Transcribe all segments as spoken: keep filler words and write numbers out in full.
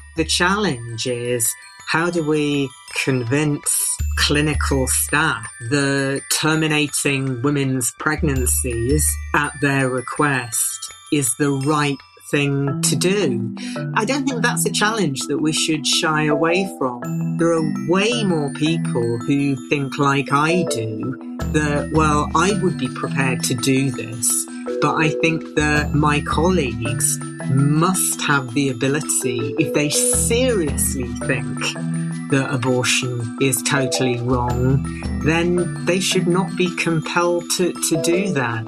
The challenge is, how do we convince clinical staff that terminating women's pregnancies at their request is the right thing to do? I don't think that's a challenge that we should shy away from. There are way more people who think like I do, that, well, I would be prepared to do this, but I think that my colleagues must have the ability, if they seriously think that abortion is totally wrong, then they should not be compelled to, to do that.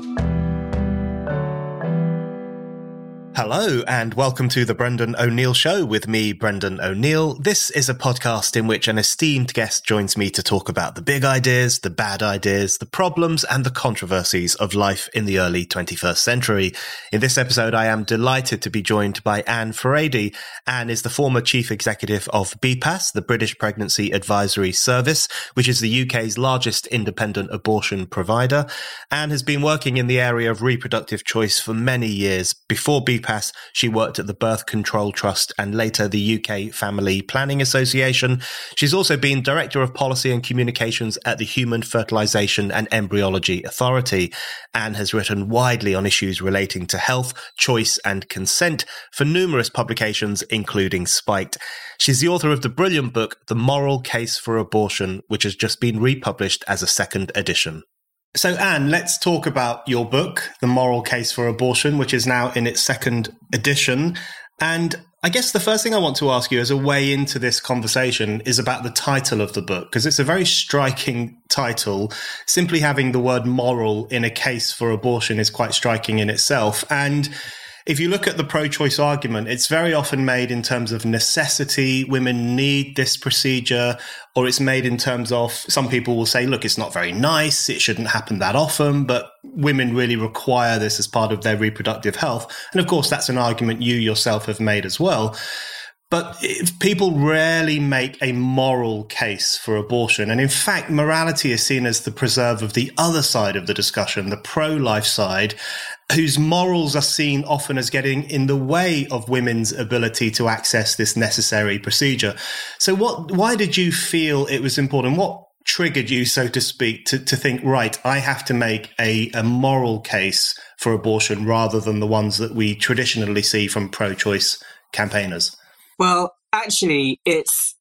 Hello and welcome to the Brendan O'Neill Show with me, Brendan O'Neill. This is a podcast in which an esteemed guest joins me to talk about the big ideas, the bad ideas, the problems and the controversies of life in the early twenty-first century. In this episode, I am delighted to be joined by Anne Furedi. Anne is the former chief executive of B P A S, the British Pregnancy Advisory Service, which is the U K's largest independent abortion provider. Anne has been working in the area of reproductive choice for many years. Before B P A S, she worked at the Birth Control Trust and later the U K Family Planning Association. She's also been Director of Policy and Communications at the Human Fertilisation and Embryology Authority. Anne has written widely on issues relating to health, choice and consent for numerous publications, including Spiked. She's the author of the brilliant book, The Moral Case for Abortion, which has just been republished as a second edition. So, Anne, let's talk about your book, The Moral Case for Abortion, which is now in its second edition. And I guess the first thing I want to ask you as a way into this conversation is about the title of the book, because it's a very striking title. Simply having the word moral in a case for abortion is quite striking in itself. And if you look at the pro-choice argument, it's very often made in terms of necessity. Women need this procedure, or it's made in terms of, some people will say, look, it's not very nice, it shouldn't happen that often, but women really require this as part of their reproductive health. And of course, that's an argument you yourself have made as well. But if people rarely make a moral case for abortion. And in fact, morality is seen as the preserve of the other side of the discussion, the pro-life side, whose morals are seen often as getting in the way of women's ability to access this necessary procedure. So what, why did you feel it was important? What triggered you, so to speak, to, to think, right, I have to make a, a moral case for abortion rather than the ones that we traditionally see from pro-choice campaigners? Well, actually, it's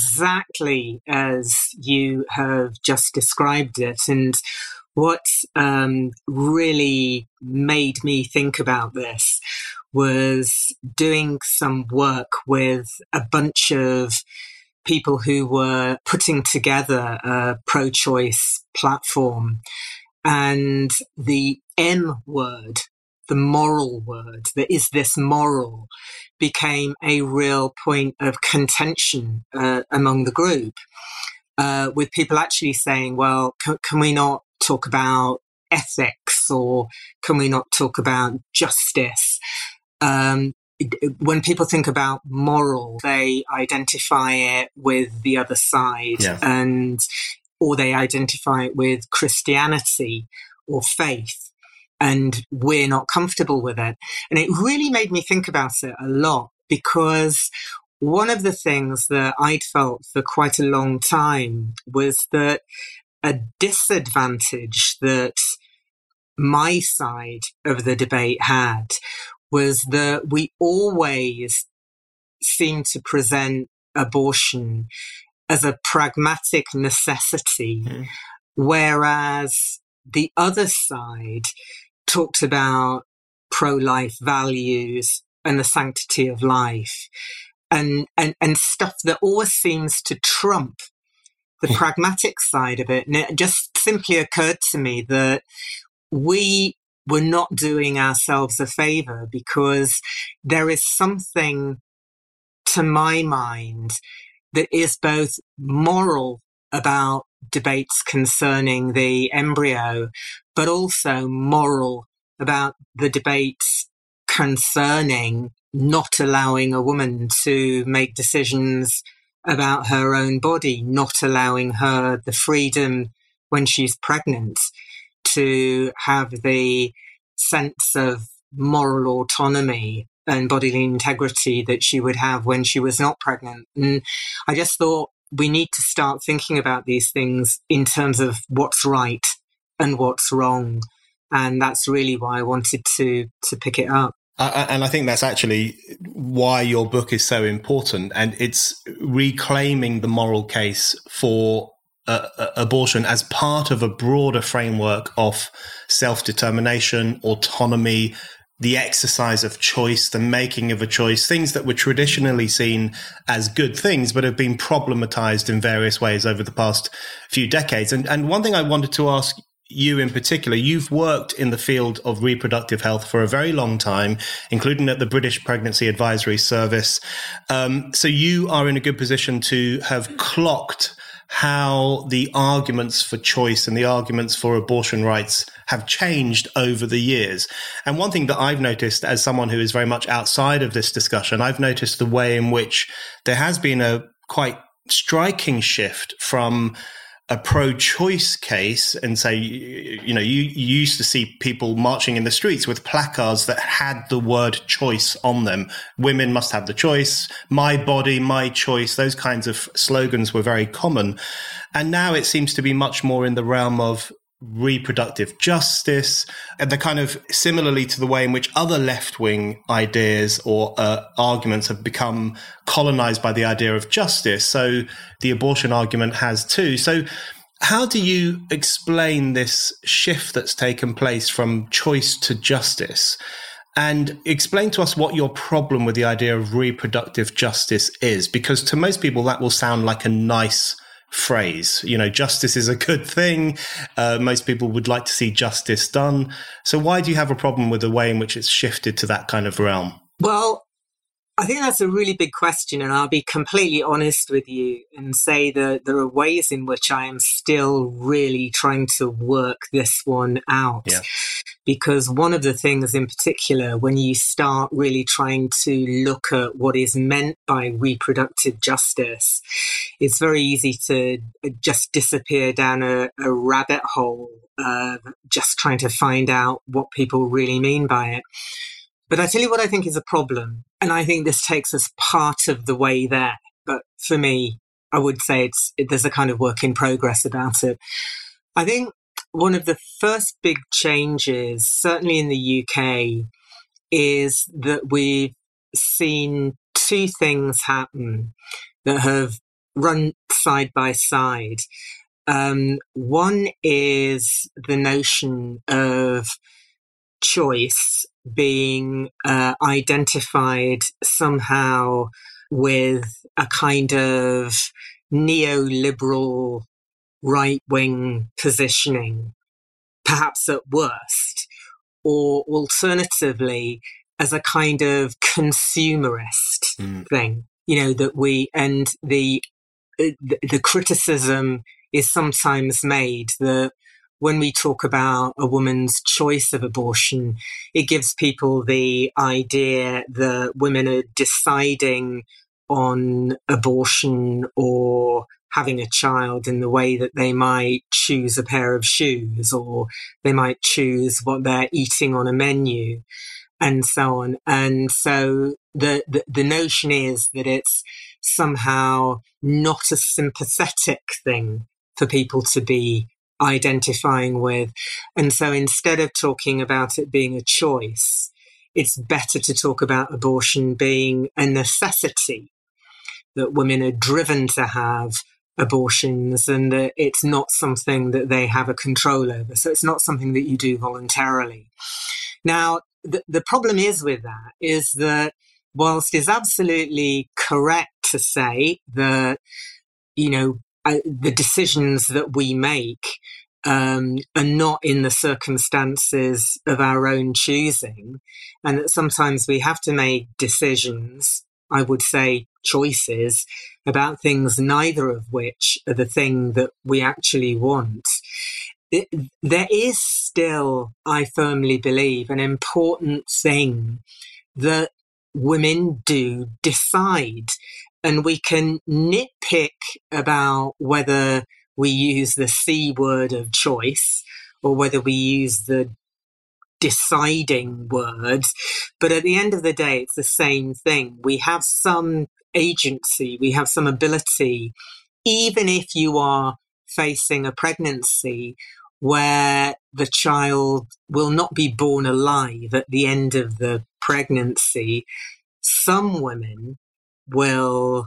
exactly as you have just described it. And what um, really made me think about this was doing some work with a bunch of people who were putting together a pro-choice platform. And the M word, the moral word, that is this moral, became a real point of contention uh, among the group, uh, with people actually saying, well, can, can we not talk about ethics, or can we not talk about justice? Um, when people think about moral, they identify it with the other side, yeah. and or they identify it with Christianity or faith. And we're not comfortable with it. And it really made me think about it a lot, because one of the things that I'd felt for quite a long time was that a disadvantage that my side of the debate had was that we always seemed to present abortion as a pragmatic necessity, mm. whereas the other side talked about pro-life values and the sanctity of life, and, and, and stuff that always seems to trump the pragmatic side of it. And it just simply occurred to me that we were not doing ourselves a favor, because there is something, to my mind, that is both moral about debates concerning the embryo, but also moral about the debates concerning not allowing a woman to make decisions about her own body, not allowing her the freedom when she's pregnant to have the sense of moral autonomy and bodily integrity that she would have when she was not pregnant. And I just thought we need to start thinking about these things in terms of what's right and what's wrong. And that's really why I wanted to to pick it up. Uh, and I think that's actually why your book is so important. And it's reclaiming the moral case for uh, uh, abortion as part of a broader framework of self-determination, autonomy, the exercise of choice, the making of a choice, things that were traditionally seen as good things, but have been problematized in various ways over the past few decades. And, and one thing I wanted to ask you in particular, you've worked in the field of reproductive health for a very long time, including at the British Pregnancy Advisory Service. Um, so you are in a good position to have clocked how the arguments for choice and the arguments for abortion rights have changed over the years. And one thing that I've noticed as someone who is very much outside of this discussion, I've noticed the way in which there has been a quite striking shift from a pro-choice case and say, you know, you, you used to see people marching in the streets with placards that had the word choice on them. Women must have the choice, my body, my choice. Those kinds of slogans were very common. And now it seems to be much more in the realm of reproductive justice, and the kind of similarly to the way in which other left-wing ideas or uh, arguments have become colonized by the idea of justice. So the abortion argument has too. So how do you explain this shift that's taken place from choice to justice? And explain to us what your problem with the idea of reproductive justice is, because to most people that will sound like a nice phrase. You know, justice is a good thing. Uh, most people would like to see justice done. So why do you have a problem with the way in which it's shifted to that kind of realm? Well, I think that's a really big question, and I'll be completely honest with you and say that there are ways in which I am still really trying to work this one out. Yeah. Because one of the things in particular, when you start really trying to look at what is meant by reproductive justice, it's very easy to just disappear down a, a rabbit hole, uh, just trying to find out what people really mean by it. But I tell you what I think is a problem, and I think this takes us part of the way there. But for me, I would say it's it, there's a kind of work in progress about it. I think one of the first big changes, certainly in the U K, is that we've seen two things happen that have run side by side. Um, one is the notion of choice being uh, identified somehow with a kind of neoliberal right-wing positioning, perhaps at worst, or alternatively as a kind of consumerist mm. thing, you know, that we, and the, the, the criticism is sometimes made that when we talk about a woman's choice of abortion, it gives people the idea that women are deciding on abortion or having a child in the way that they might choose a pair of shoes, or they might choose what they're eating on a menu, and so on. And so the, the, the notion is that it's somehow not a sympathetic thing for people to be identifying with. And so instead of talking about it being a choice, it's better to talk about abortion being a necessity, that women are driven to have abortions and that it's not something that they have a control over. So it's not something that you do voluntarily. Now, the, the problem is with that is that whilst it's absolutely correct to say that, you know, uh, the decisions that we make um, are not in the circumstances of our own choosing, and that sometimes we have to make decisions, I would say choices, about things neither of which are the thing that we actually want. It, there is still, I firmly believe, an important thing that women do decide. And we can nitpick about whether we use the C word of choice or whether we use the deciding word. But at the end of the day, it's the same thing. We have some agency, we have some ability, even if you are facing a pregnancy where the child will not be born alive at the end of the pregnancy. Some women will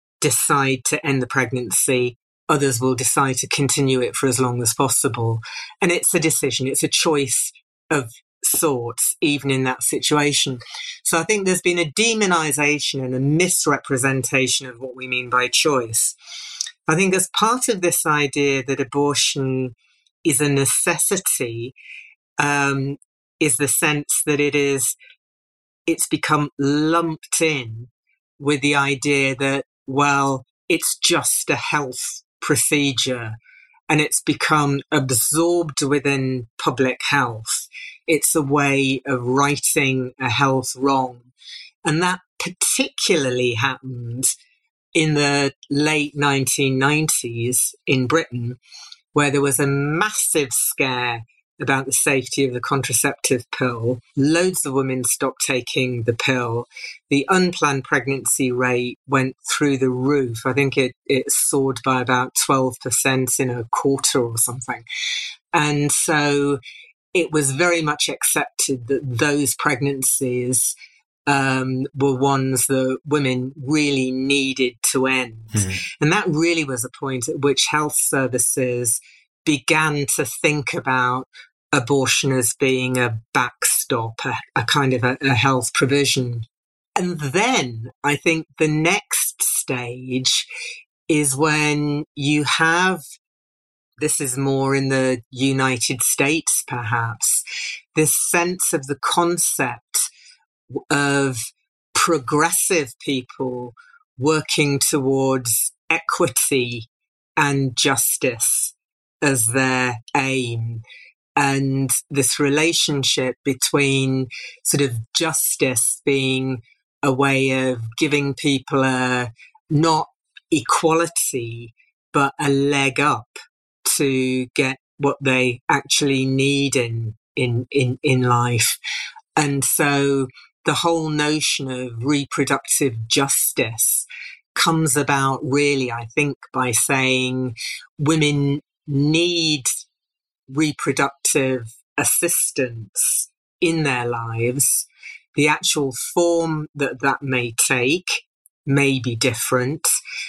decide to end the pregnancy. Others will decide to continue it for as long as possible. And it's a decision. It's a choice of sorts, even in that situation. So I think there's been a demonization and a misrepresentation of what we mean by choice. I think as part of this idea that abortion is a necessity, um, is the sense that it is, it's become lumped in with the idea that, well, it's just a health procedure and it's become absorbed within public health. It's a way of righting a health wrong. And that particularly happened in the late nineteen nineties in Britain, where there was a massive scare about the safety of the contraceptive pill. Loads of women stopped taking the pill. The unplanned pregnancy rate went through the roof. I think it, it soared by about twelve percent in a quarter or something. And so it was very much accepted that those pregnancies um, were ones that women really needed to end. Mm-hmm. And that really was a point at which health services began to think about abortion as being a backstop, a, a kind of a, a health provision. And then I think the next stage is when you have, this is more in the United States perhaps, this sense of the concept of progressive people working towards equity and justice as their aim. And this relationship between sort of justice being a way of giving people a, not equality, but a leg up to get what they actually need in, in, in, in life. And so the whole notion of reproductive justice comes about really, I think, by saying women need reproductive assistance in their lives. The actual form that that may take may be different,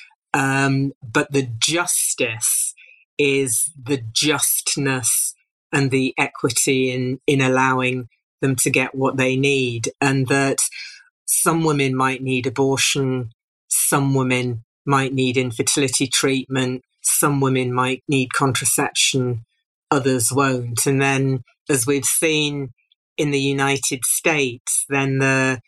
um, but the justice is the justness and the equity in, in allowing them to get what they need, and that some women might need abortion, some women might need infertility treatment, some women might need contraception, others won't. And then, as we've seen in the United States, then the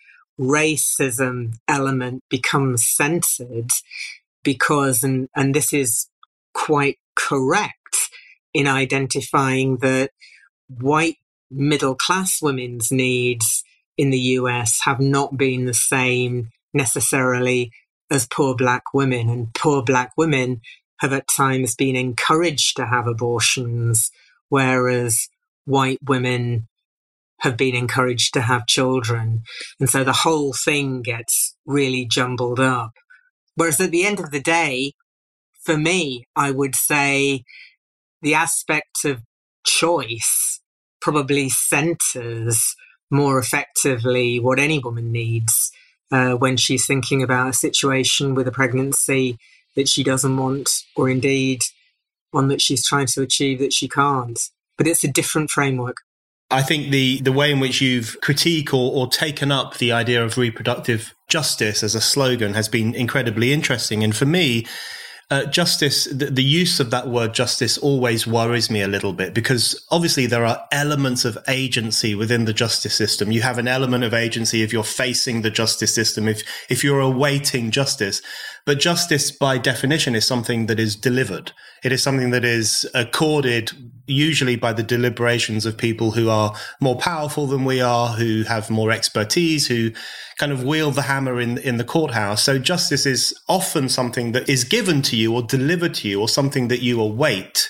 racism element becomes centered because, and, and this is quite correct in identifying that white middle-class women's needs in the U S have not been the same necessarily as poor black women. And poor black women have at times been encouraged to have abortions, whereas white women have been encouraged to have children. And so the whole thing gets really jumbled up. Whereas at the end of the day, for me, I would say the aspect of choice probably centers more effectively what any woman needs uh, when she's thinking about a situation with a pregnancy that she doesn't want, or indeed one that she's trying to achieve that she can't. But it's a different framework. I think the, the way in which you've critiqued or, or taken up the idea of reproductive justice as a slogan has been incredibly interesting. And for me, Uh, justice, the, the use of that word justice always worries me a little bit, because obviously there are elements of agency within the justice system. You have an element of agency if you're facing the justice system, if, if you're awaiting justice. But justice by definition is something that is delivered. It is something that is accorded usually by the deliberations of people who are more powerful than we are, who have more expertise, who kind of wield the hammer in, in the courthouse. So justice is often something that is given to you or delivered to you, or something that you await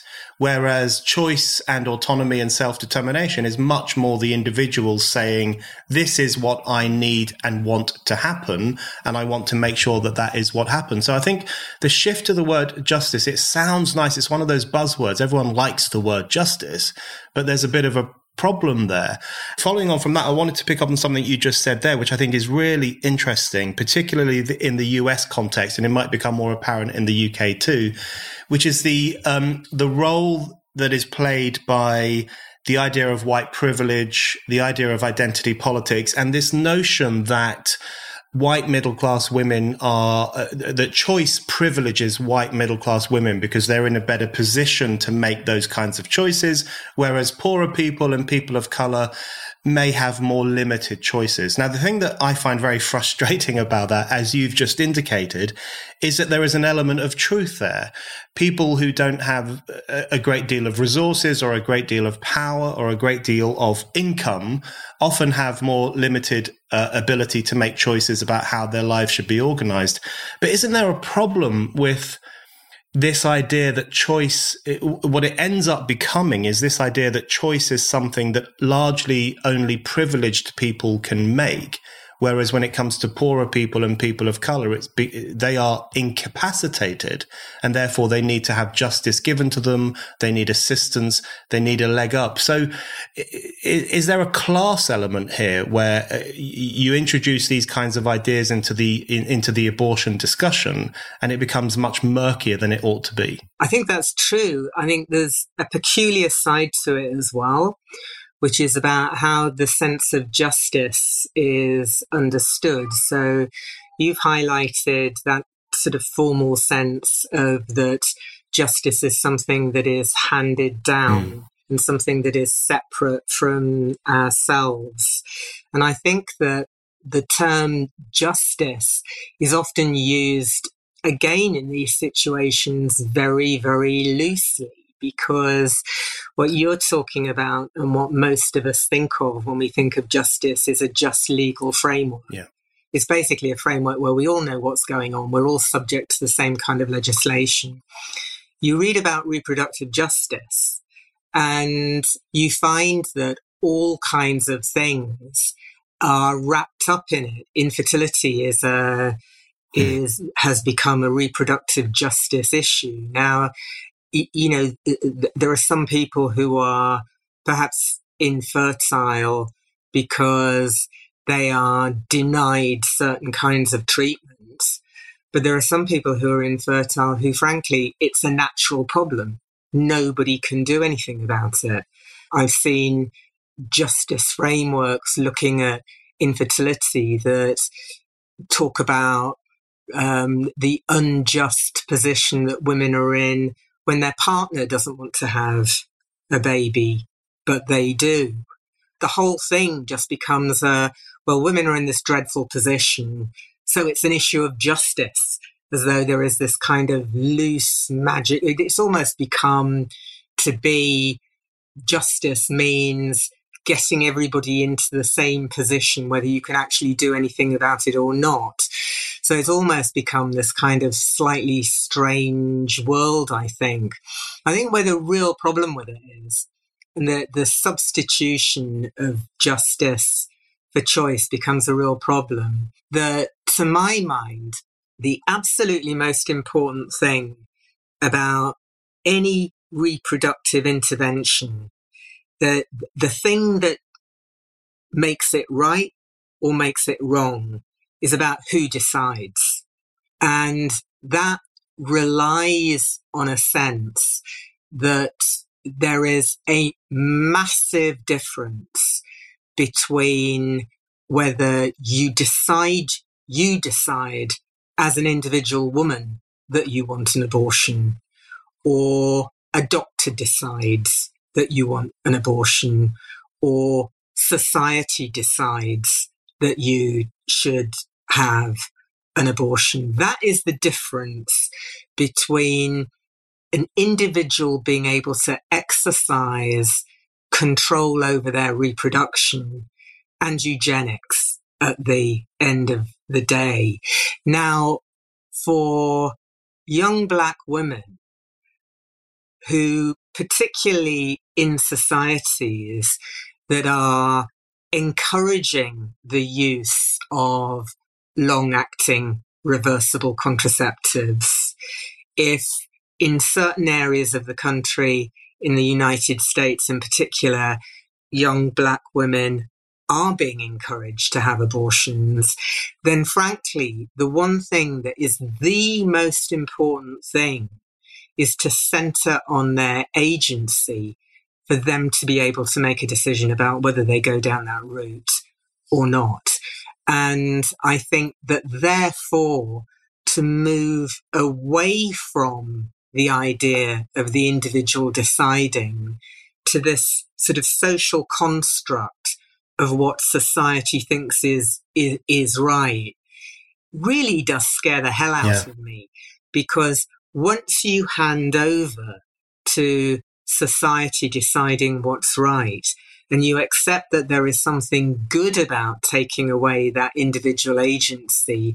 Whereas choice and autonomy and self-determination is much more the individuals saying, this is what I need and want to happen, and I want to make sure that that is what happens. So I think the shift to the word justice, it sounds nice. It's one of those buzzwords. Everyone likes the word justice, but there's a bit of a problem there. Following on from that, I wanted to pick up on something you just said there, which I think is really interesting, particularly in the U S context, and it might become more apparent in the U K too, which is the um, the role that is played by the idea of white privilege, the idea of identity politics, and this notion that white middle-class women are, uh, that choice privileges white middle-class women because they're in a better position to make those kinds of choices, whereas poorer people and people of color may have more limited choices. Now, the thing that I find very frustrating about that, as you've just indicated, is that there is an element of truth there. People who don't have a great deal of resources or a great deal of power or a great deal of income often have more limited uh, ability to make choices about how their lives should be organized. But isn't there a problem with this idea that choice, it, what it ends up becoming is this idea that choice is something that largely only privileged people can make, whereas when it comes to poorer people and people of color, it's be, they are incapacitated, and therefore they need to have justice given to them, they need assistance, they need a leg up. So is, is there a class element here where you introduce these kinds of ideas into the in, into the abortion discussion, and it becomes much murkier than it ought to be? I think that's true. I think there's a peculiar side to it as well, which is about how the sense of justice is understood. So you've highlighted that sort of formal sense of that justice is something that is handed down mm. and something that is separate from ourselves. And I think that the term justice is often used, again, in these situations very, very loosely. Because what you're talking about and what most of us think of when we think of justice is a just legal framework. Yeah. It's basically a framework where we all know what's going on. We're all subject to the same kind of legislation. You read about reproductive justice and you find that all kinds of things are wrapped up in it. Infertility is a, is, has become a reproductive justice issue. Now, you know, there are some people who are perhaps infertile because they are denied certain kinds of treatments. But there are some people who are infertile who, frankly, it's a natural problem. Nobody can do anything about it. I've seen justice frameworks looking at infertility that talk about um, the unjust position that women are in when their partner doesn't want to have a baby, but they do. The whole thing just becomes a, well, women are in this dreadful position, so it's an issue of justice, as though there is this kind of loose magic. It's almost become to be justice means getting everybody into the same position, whether you can actually do anything about it or not. So it's almost become this kind of slightly strange world, I think. I think where the real problem with it is, and the, the substitution of justice for choice becomes a real problem, that to my mind, the absolutely most important thing about any reproductive intervention, the, the thing that makes it right or makes it wrong, is about who decides. And that relies on a sense that there is a massive difference between whether you decide, you decide as an individual woman that you want an abortion, or a doctor decides that you want an abortion, or society decides that you should have an abortion. That is the difference between an individual being able to exercise control over their reproduction and eugenics at the end of the day. Now, for young Black women, who, particularly in societies that are encouraging the use of long-acting reversible contraceptives, if in certain areas of the country, in the United States in particular, young black women are being encouraged to have abortions, then frankly, the one thing that is the most important thing is to center on their agency for them to be able to make a decision about whether they go down that route or not. And I think that therefore, to move away from the idea of the individual deciding to this sort of social construct of what society thinks is is, is right really does scare the hell out yeah. of me. Because once you hand over to society deciding what's right, and you accept that there is something good about taking away that individual agency,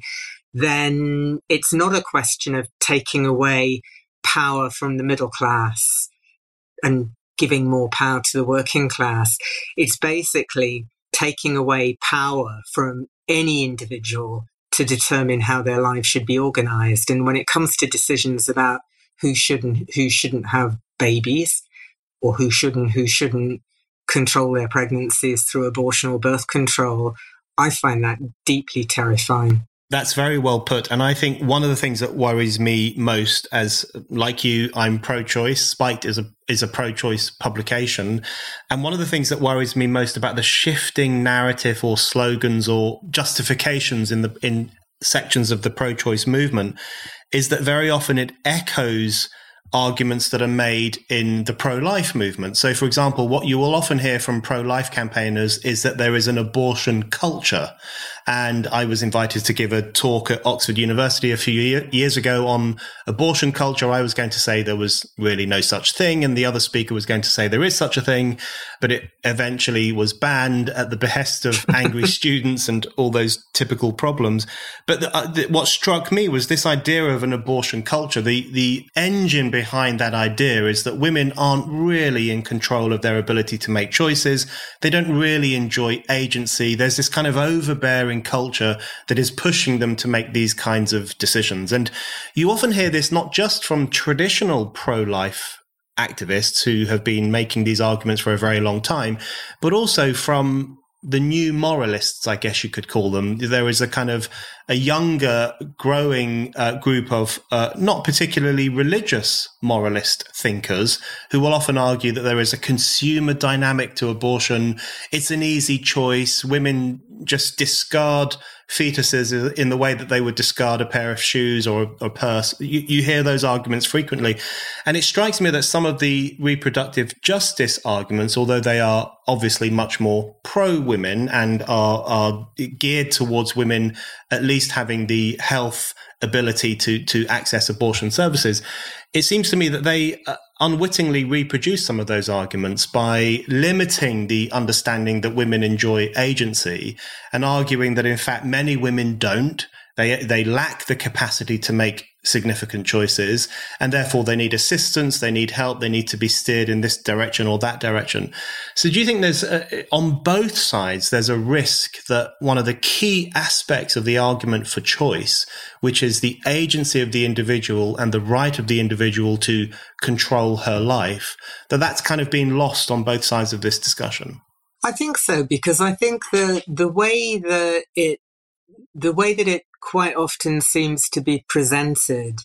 then it's not a question of taking away power from the middle class and giving more power to the working class. It's basically taking away power from any individual to determine how their lives should be organized. And when it comes to decisions about who should and who shouldn't have babies, or who should and who shouldn't control their pregnancies through abortion or birth control, I find that deeply terrifying. That's very well put. And I think one of the things that worries me most, as like you, I'm pro-choice. Spiked is a is a pro-choice publication. And one of the things that worries me most about the shifting narrative or slogans or justifications in the in sections of the pro-choice movement is that very often it echoes arguments that are made in the pro-life movement. So, for example, what you will often hear from pro-life campaigners is that there is an abortion culture. And I was invited to give a talk at Oxford University a few year, years ago on abortion culture. I was going to say there was really no such thing, and the other speaker was going to say there is such a thing, but it eventually was banned at the behest of angry students and all those typical problems. But the, uh, the, what struck me was this idea of an abortion culture. The, the engine behind that idea is that women aren't really in control of their ability to make choices. They don't really enjoy agency. There's this kind of overbearing culture that is pushing them to make these kinds of decisions. And you often hear this not just from traditional pro-life activists who have been making these arguments for a very long time, but also from the new moralists, I guess you could call them. There is a kind of a younger, growing uh, group of uh, not particularly religious moralist thinkers who will often argue that there is a consumer dynamic to abortion. It's an easy choice. Women just discard fetuses in the way that they would discard a pair of shoes or a purse. You, you hear those arguments frequently. And it strikes me that some of the reproductive justice arguments, although they are obviously much more pro-women and are, are geared towards women at least having the health ability to, to access abortion services, it seems to me that they uh, unwittingly reproduce some of those arguments by limiting the understanding that women enjoy agency and arguing that, in fact, many women don't. They they lack the capacity to make significant choices, and therefore they need assistance, they need help, they need to be steered in this direction or that direction. So do you think there's, a, on both sides, there's a risk that one of the key aspects of the argument for choice, which is the agency of the individual and the right of the individual to control her life, that that's kind of been lost on both sides of this discussion? I think so, because I think the the way that it the way that it quite often seems to be presented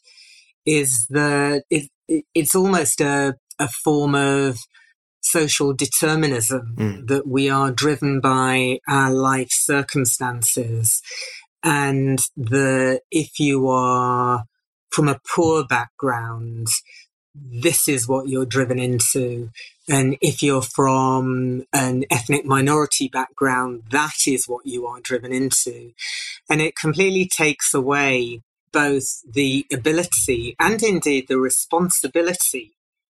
is that it, it, it's almost a, a form of social determinism, mm. that we are driven by our life circumstances, and that if you are from a poor background, this is what you're driven into. And if you're from an ethnic minority background, that is what you are driven into. And it completely takes away both the ability and indeed the responsibility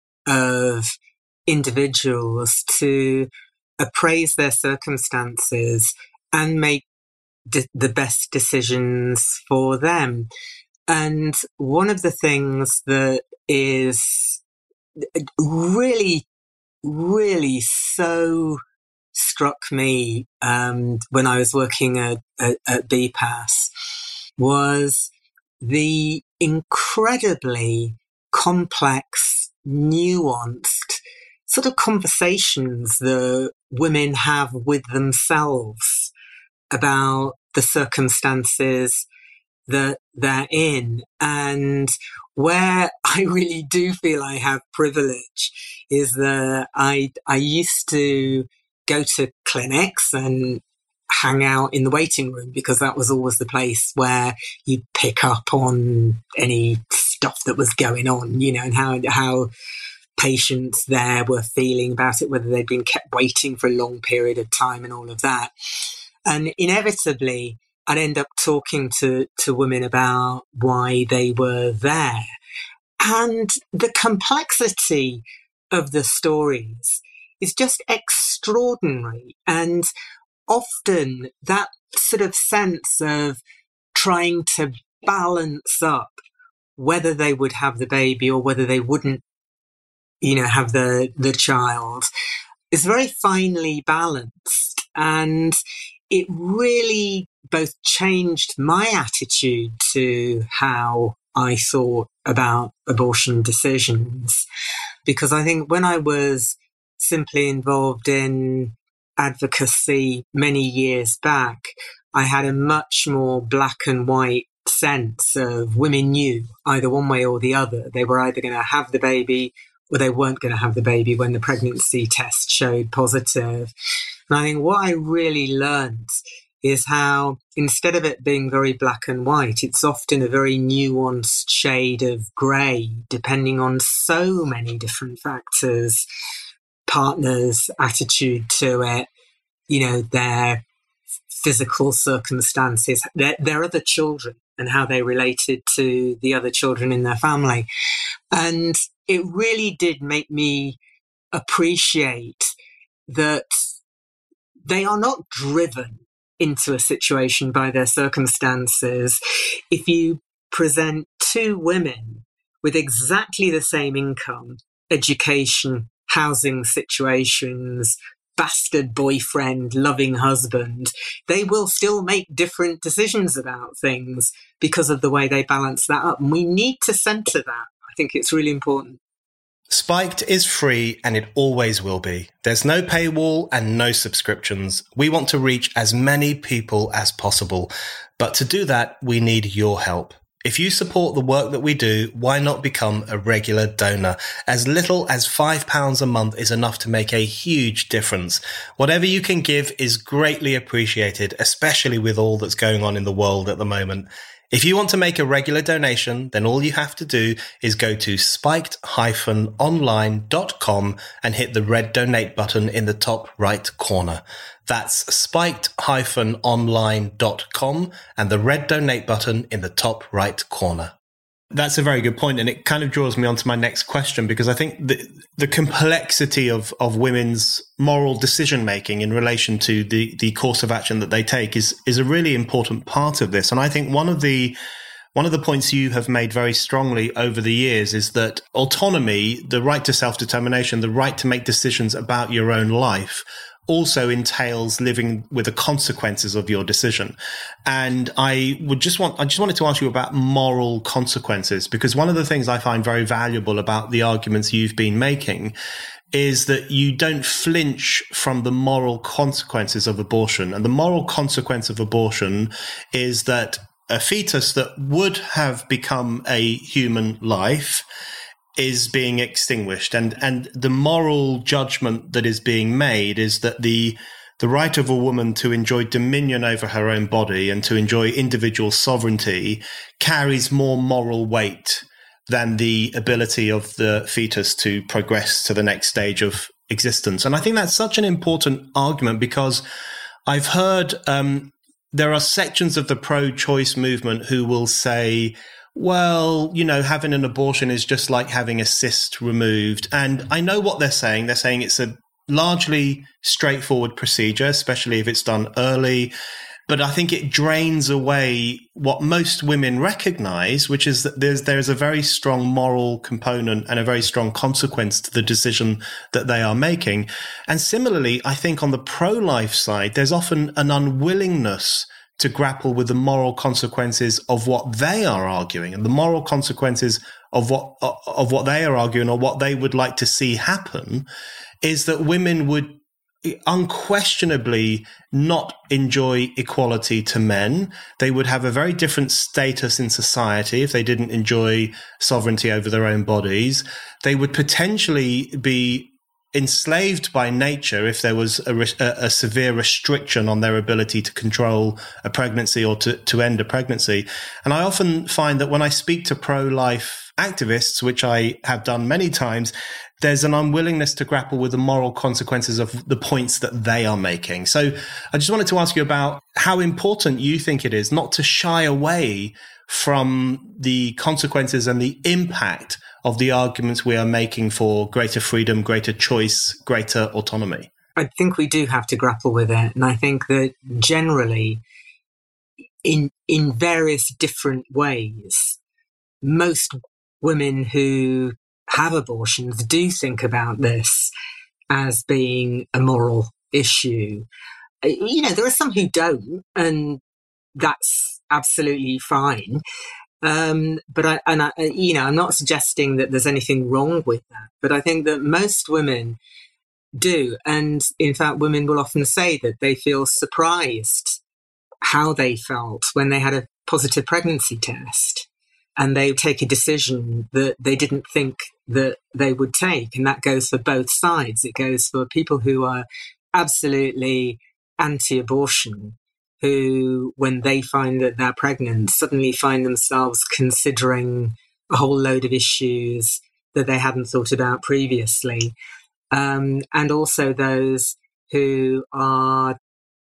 of individuals to appraise their circumstances and make de- the best decisions for them. And one of the things that is really, really so struck me um, when I was working at, at, at B P A S was the incredibly complex, nuanced sort of conversations that women have with themselves about the circumstances that they're in. And where I really do feel I have privilege is that I, I used to go to clinics and hang out in the waiting room, because that was always the place where you pick up on any stuff that was going on, you know, and how, how patients there were feeling about it, whether they'd been kept waiting for a long period of time and all of that. And inevitably, I'd end up talking to, to women about why they were there. And the complexity of the stories is just extraordinary. And often that sort of sense of trying to balance up whether they would have the baby or whether they wouldn't, you know, have the, the child is very finely balanced. And it really both changed my attitude to how I thought about abortion decisions. Because I think when I was simply involved in advocacy many years back, I had a much more black and white sense of women knew either one way or the other. They were either going to have the baby or they weren't going to have the baby when the pregnancy test showed positive. And I think what I really learned is how, instead of it being very black and white, it's often a very nuanced shade of grey, depending on so many different factors: partners' attitude to it, you know, their physical circumstances, their, their other children and how they related to the other children in their family. And it really did make me appreciate that they are not driven into a situation by their circumstances. If you present two women with exactly the same income, education, housing situations, bastard boyfriend, loving husband, they will still make different decisions about things because of the way they balance that up. And we need to centre that. I think it's really important. Spiked is free, and it always will be. There's no paywall and no subscriptions. We want to reach as many people as possible. But to do that, we need your help. If you support the work that we do, why not become a regular donor? As little as five pounds a month is enough to make a huge difference. Whatever you can give is greatly appreciated, especially with all that's going on in the world at the moment. If you want to make a regular donation, then all you have to do is go to spiked dash online dot com and hit the red donate button in the top right corner. That's spiked dash online dot com and the red donate button in the top right corner. That's a very good point, and it kind of draws me on to my next question, because I think the, the complexity of, of women's moral decision-making in relation to the, the course of action that they take is, is a really important part of this. And I think one of the one of the points you have made very strongly over the years is that autonomy, the right to self-determination, the right to make decisions about your own life, also entails living with the consequences of your decision. And I would just want, I just wanted to ask you about moral consequences, because one of the things I find very valuable about the arguments you've been making is that you don't flinch from the moral consequences of abortion. And the moral consequence of abortion is that a fetus that would have become a human life is being extinguished. And, and the moral judgment that is being made is that the, the right of a woman to enjoy dominion over her own body and to enjoy individual sovereignty carries more moral weight than the ability of the fetus to progress to the next stage of existence. And I think that's such an important argument, because I've heard, um, there are sections of the pro-choice movement who will say, well, you know, having an abortion is just like having a cyst removed. And I know what they're saying. They're saying it's a largely straightforward procedure, especially if it's done early. But I think it drains away what most women recognize, which is that there's there's a very strong moral component and a very strong consequence to the decision that they are making. And similarly, I think on the pro-life side, there's often an unwillingness to grapple with the moral consequences of what they are arguing, and the moral consequences of what of what they are arguing or what they would like to see happen is that women would unquestionably not enjoy equality to men. They would have a very different status in society if they didn't enjoy sovereignty over their own bodies. They would potentially be enslaved by nature if there was a, a, a severe restriction on their ability to control a pregnancy or to, to end a pregnancy. And I often find that when I speak to pro-life activists, which I have done many times, there's an unwillingness to grapple with the moral consequences of the points that they are making. So I just wanted to ask you about how important you think it is not to shy away from the consequences and the impact of the arguments we are making for greater freedom, greater choice, greater autonomy. I think we do have to grapple with it. And I think that generally, in in various different ways, most women who have abortions do think about this as being a moral issue. You know, there are some who don't, and that's absolutely fine. Um, but I, and I, you know, I'm not suggesting that there's anything wrong with that, but I think that most women do. And in fact, women will often say that they feel surprised how they felt when they had a positive pregnancy test and they take a decision that they didn't think that they would take. And that goes for both sides. It goes for people who are absolutely anti-abortion, who, when they find that they're pregnant, suddenly find themselves considering a whole load of issues that they hadn't thought about previously. Um, and also those who are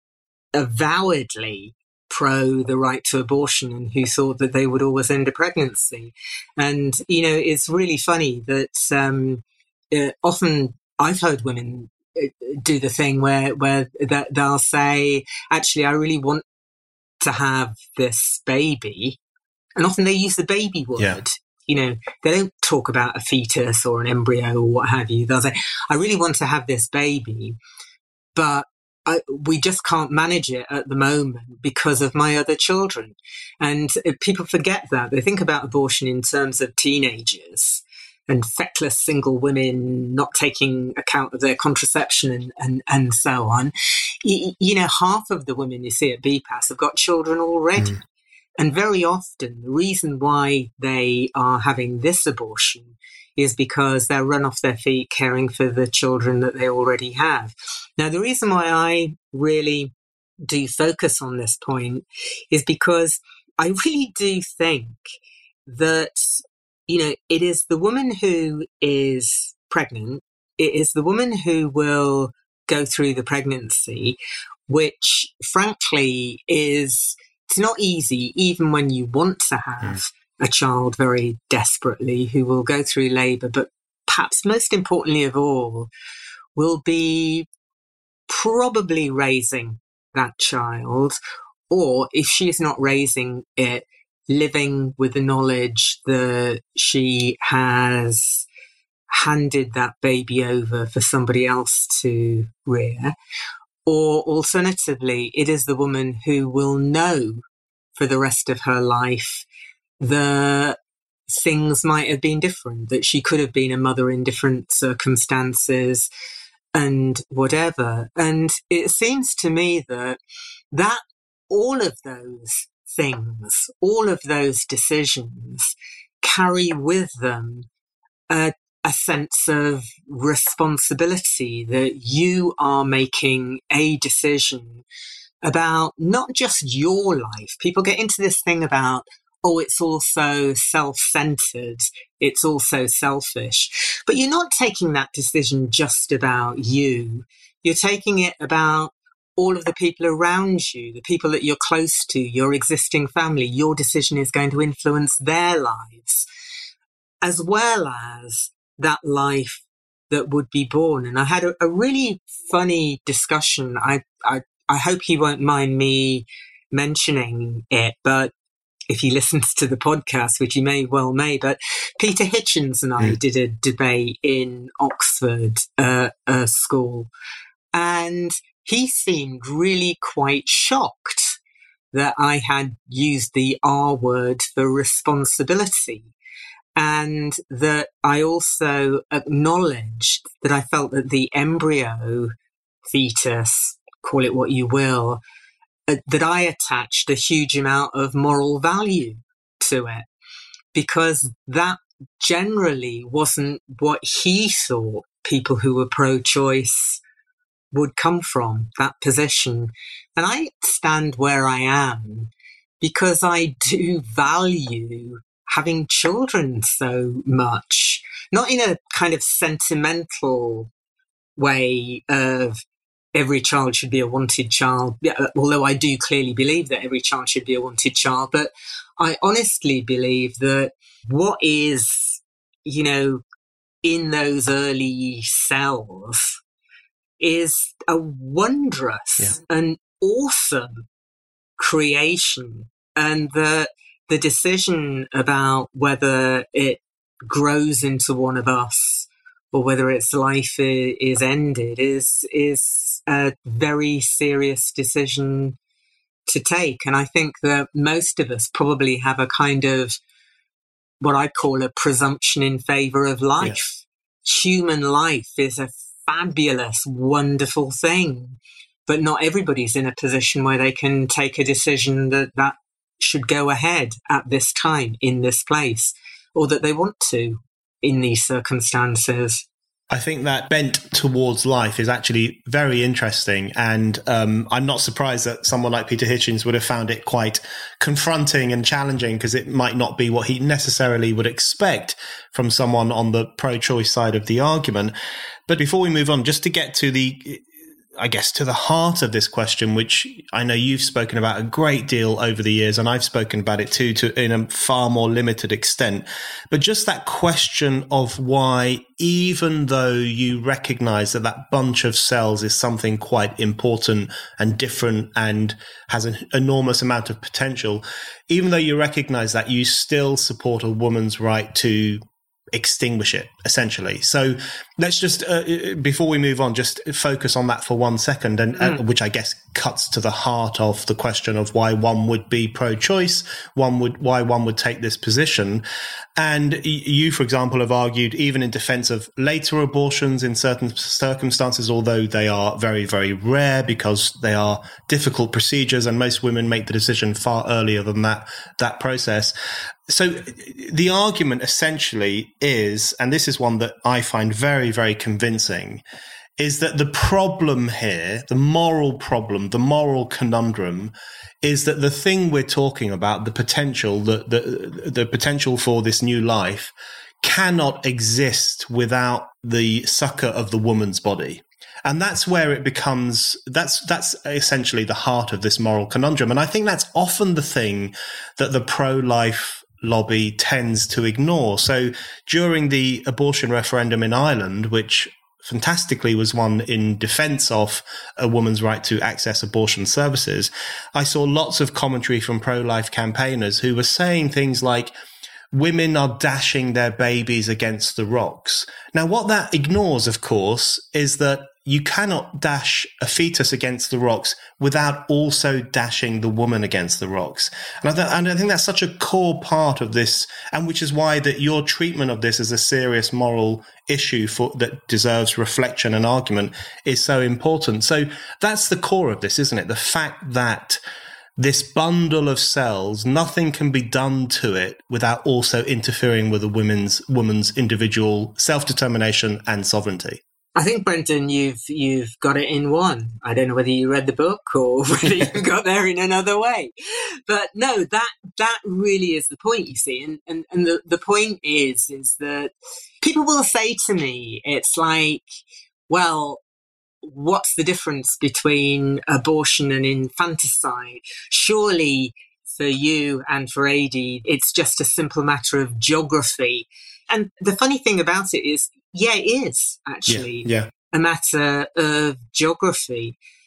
avowedly pro the right to abortion and who thought that they would always end a pregnancy. And, you know, it's really funny that um, uh, often I've heard women do the thing where where that they'll say, actually, I really want to have this baby. And often they use the baby word. Yeah. You know, they don't talk about a fetus or an embryo or what have you. They'll say, I really want to have this baby, but I, we just can't manage it at the moment because of my other children. And people forget that. They think about abortion in terms of teenagers and feckless single women not taking account of their contraception and, and, and so on. You, you know, half of the women you see at B P A S have got children already. Mm. And very often the reason why they are having this abortion is because they're run off their feet caring for the children that they already have. Now, the reason why I really do focus on this point is because I really do think that, you know, it is the woman who is pregnant, it is the woman who will go through the pregnancy, which frankly is, it's not easy, even when you want to have mm. a child very desperately, who will go through labour, but perhaps most importantly of all, will be probably raising that child, or if she's not raising it, living with the knowledge that she has handed that baby over for somebody else to rear. Or alternatively, it is the woman who will know for the rest of her life that things might have been different, that she could have been a mother in different circumstances and whatever. And it seems to me that that all of those things, all of those decisions carry with them a a sense of responsibility, that you are making a decision about not just your life. People get into this thing about, oh, it's also self-centered, it's also selfish. But you're not taking that decision just about you. You're taking it about all of the people around you, the people that you're close to, your existing family. Your decision is going to influence their lives, as well as that life that would be born. And I had a, a really funny discussion. I, I I hope you won't mind me mentioning it, but if he listens to the podcast, which he may well may, but Peter Hitchens and I mm. did a debate in Oxford uh, uh, school, and he seemed really quite shocked that I had used the R word for responsibility, and that I also acknowledged that I felt that the embryo, fetus, call it what you will, that I attached a huge amount of moral value to it, because that generally wasn't what he thought people who were pro-choice would come from, that position. And I stand where I am because I do value having children so much, not in a kind of sentimental way of every child should be a wanted child, although I do clearly believe that every child should be a wanted child. But I honestly believe that what is, you know, in those early cells is a wondrous yeah. and awesome creation. And the, the decision about whether it grows into one of us or whether its life is ended is is a very serious decision to take. And I think that most of us probably have a kind of what I call a presumption in favor of life. Yeah. Human life is a fabulous, wonderful thing, but not everybody's in a position where they can take a decision that that should go ahead at this time, in this place, or that they want to in these circumstances. I think that bent towards life is actually very interesting. And um, I'm not surprised that someone like Peter Hitchens would have found it quite confronting and challenging, because it might not be what he necessarily would expect from someone on the pro-choice side of the argument. But before we move on, just to get to the, I guess, to the heart of this question, which I know you've spoken about a great deal over the years, and I've spoken about it too, to in a far more limited extent. But just that question of why, even though you recognize that that bunch of cells is something quite important and different and has an enormous amount of potential, even though you recognize that, you still support a woman's right to extinguish it, essentially. So let's just, uh, before we move on, just focus on that for one second, and, mm. and which I guess cuts to the heart of the question of why one would be pro-choice, one would, why one would take this position. And you, for example, have argued even in defense of later abortions in certain circumstances, although they are very, very rare because they are difficult procedures, and most women make the decision far earlier than that, that process. So the argument essentially is, and this is one that I find very, very convincing, is that the problem here, the moral problem, the moral conundrum, is that the thing we're talking about, the potential, the, the, the potential for this new life, cannot exist without the succor of the woman's body. And that's where it becomes, that's, that's essentially the heart of this moral conundrum. And I think that's often the thing that the pro-life lobby tends to ignore. So during the abortion referendum in Ireland, which fantastically was one in defense of a woman's right to access abortion services, I saw lots of commentary from pro-life campaigners who were saying things like, women are dashing their babies against the rocks. Now, what that ignores, of course, is that you cannot dash a fetus against the rocks without also dashing the woman against the rocks. And I, th- and I think that's such a core part of this, and which is why that your treatment of this as a serious moral issue for, that deserves reflection and argument is so important. So that's the core of this, isn't it? The fact that this bundle of cells, nothing can be done to it without also interfering with a woman's woman's individual self-determination and sovereignty. I think, Brendan, you've you've got it in one. I don't know whether you read the book or whether you got there in another way. But no, that that really is the point, you see. And and, and the, the point is, is that people will say to me, it's like, well, what's the difference between abortion and infanticide? Surely for you and for Adi, it's just a simple matter of geography. And the funny thing about it is, yeah, it is actually yeah, yeah. a matter of geography.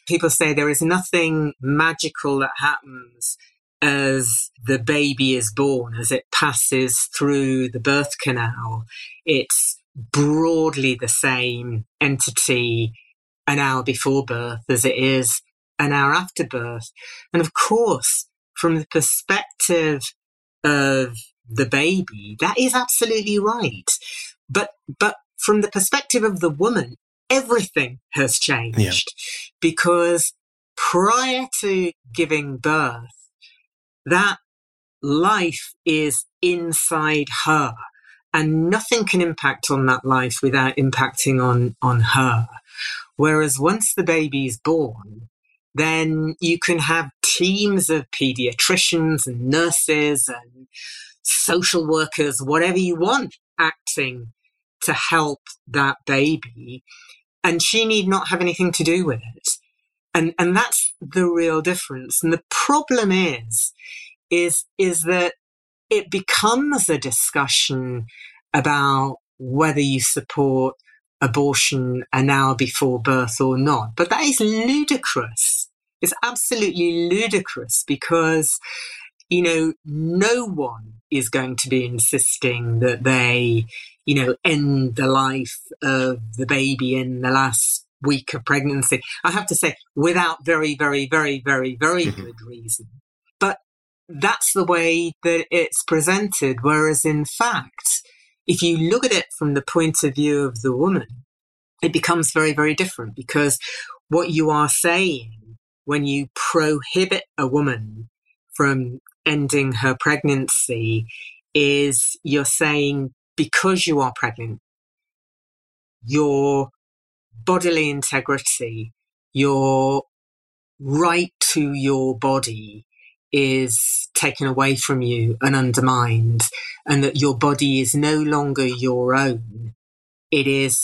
people say there is nothing magical that happens as the baby is born, as it passes through the birth canal. It's broadly the same entity an hour before birth as it is an hour after birth. And of course, from the perspective of the baby, that is absolutely right. But but from the perspective of the woman, everything has changed. Yeah. Because prior to giving birth, that life is inside her, and nothing can impact on that life without impacting on, on her. Whereas once the baby is born, then you can have teams of pediatricians and nurses and social workers, whatever you want, acting to help that baby. And she need not have anything to do with it. And and that's the real difference. And the problem is, is, is that it becomes a discussion about whether you support abortion an hour before birth or not. But that is ludicrous. It's absolutely ludicrous because, you know, no one is going to be insisting that they, you know, end the life of the baby in the last week of pregnancy. I have to say, without very, very, very, very, very mm-hmm. good reason. But that's the way that it's presented. Whereas in fact, if you look at it from the point of view of the woman, it becomes very, very different, because what you are saying when you prohibit a woman from ending her pregnancy is you're saying, because you are pregnant, your bodily integrity, your right to your body is taken away from you and undermined, and that your body is no longer your own. It is,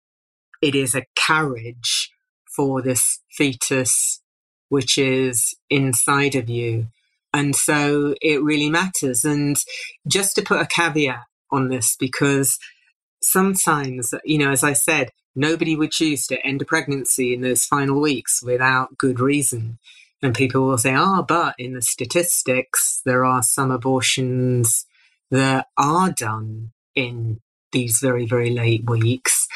it is a carriage for this fetus which is inside of you. And so it really matters. And just to put a caveat on this, because sometimes, you know, as I said, nobody would choose to end a pregnancy in those final weeks without good reason. And people will say, oh, but in the statistics, there are some abortions that are done in these very, very late weeks.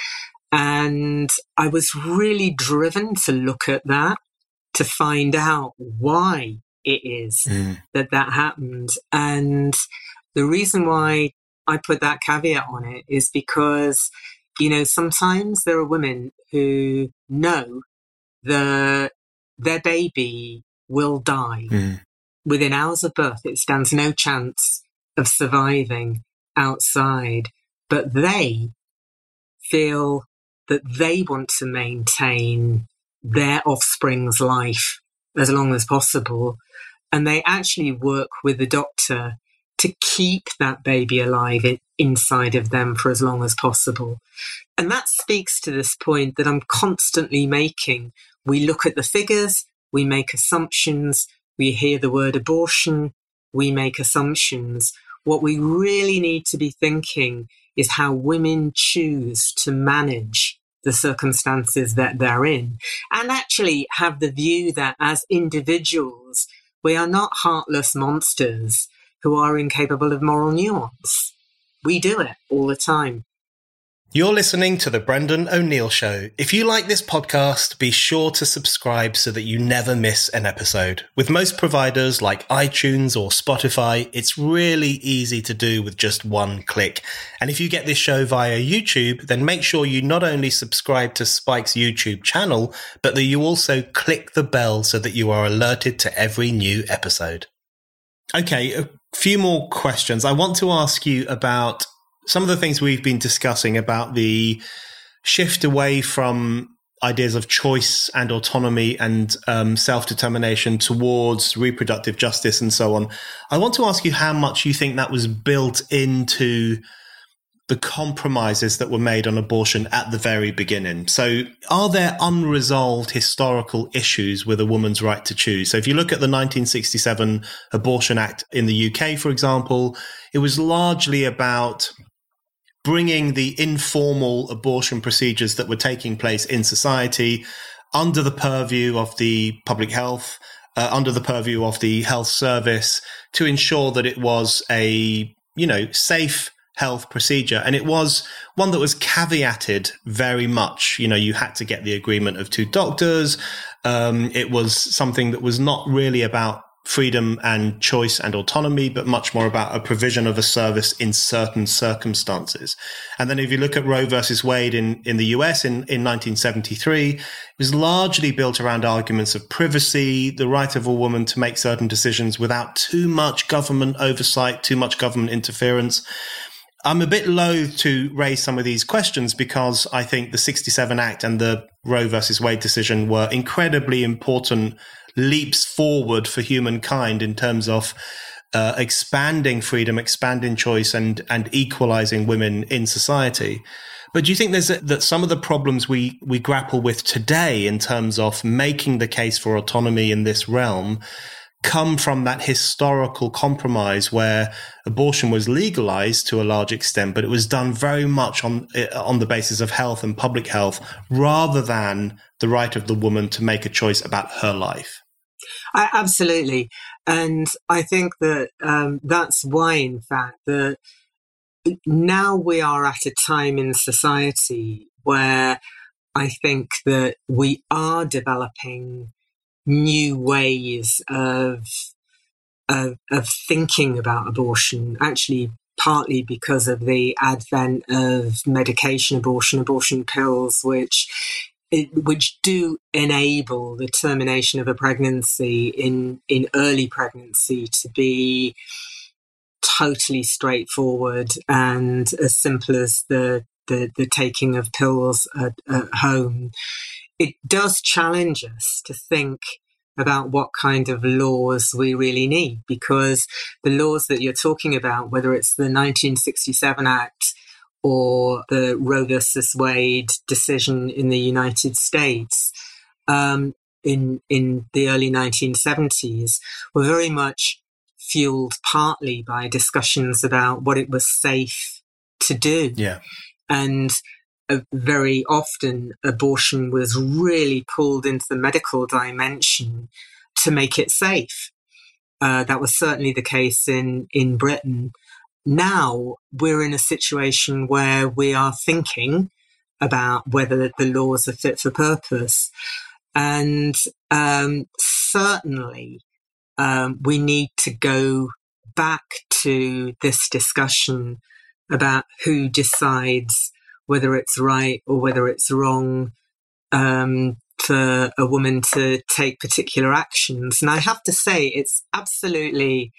And I was really driven to look at that, to find out why it is mm. that that happened. And the reason why I put that caveat on it is because, you know, sometimes there are women who know that their baby will die mm. within hours of birth. It stands no chance of surviving outside, but they feel that they want to maintain their offspring's life as long as possible. And they actually work with the doctor to keep that baby alive inside of them for as long as possible. And that speaks to this point that I'm constantly making. We look at the figures, we make assumptions, we hear the word abortion, we make assumptions. What we really need to be thinking is how women choose to manage the circumstances that they're in, and actually have the view that as individuals, we are not heartless monsters who are incapable of moral nuance. We do it all the time. You're listening to The Brendan O'Neill Show. If you like this podcast, be sure to subscribe so that you never miss an episode. With most providers like iTunes or Spotify, it's really easy to do with just one click. And if you get this show via YouTube, then make sure you not only subscribe to Spike's YouTube channel, but that you also click the bell so that you are alerted to every new episode. Okay, a few more questions. I want to ask you about some of the things we've been discussing about the shift away from ideas of choice and autonomy and um, self-determination towards reproductive justice and so on. I want to ask you how much you think that was built into the compromises that were made on abortion at the very beginning. So are there unresolved historical issues with a woman's right to choose? So if you look at the nineteen sixty-seven Abortion Act in the U K, for example, it was largely about bringing the informal abortion procedures that were taking place in society under the purview of the public health, uh, under the purview of the health service, to ensure that it was a, you know, safe health procedure. And it was one that was caveated very much. You know, you had to get the agreement of two doctors. Um, it was something that was not really about freedom and choice and autonomy, but much more about a provision of a service in certain circumstances. And then if you look at Roe versus Wade in, in the U S in, in nineteen seventy-three, it was largely built around arguments of privacy, the right of a woman to make certain decisions without too much government oversight, too much government interference. I'm a bit loath to raise some of these questions because I think the sixty-seven Act and the Roe versus Wade decision were incredibly important leaps forward for humankind in terms of uh, expanding freedom, expanding choice, and and equalizing women in society. But do you think there's a, that some of the problems we we grapple with today in terms of making the case for autonomy in this realm come from that historical compromise where abortion was legalized to a large extent, but it was done very much on on the basis of health and public health rather than the right of the woman to make a choice about her life? I, absolutely. And I think that um, that's why, in fact, that now we are at a time in society where I think that we are developing new ways of, of, of thinking about abortion, actually partly because of the advent of medication abortion, abortion pills, which It, which do enable the termination of a pregnancy in, in early pregnancy to be totally straightforward and as simple as the, the, the taking of pills at, at home. It does challenge us to think about what kind of laws we really need, because the laws that you're talking about, whether it's the nineteen sixty-seven Act or the Roe versus Wade decision in the United States um, in in the early nineteen seventies, were very much fueled partly by discussions about what it was safe to do. Yeah. And uh, very often abortion was really pulled into the medical dimension to make it safe. Uh, that was certainly the case in, in Britain. Now we're in a situation where we are thinking about whether the laws are fit for purpose. And um, certainly um, we need to go back to this discussion about who decides whether it's right or whether it's wrong um, for a woman to take particular actions. And I have to say, it's absolutely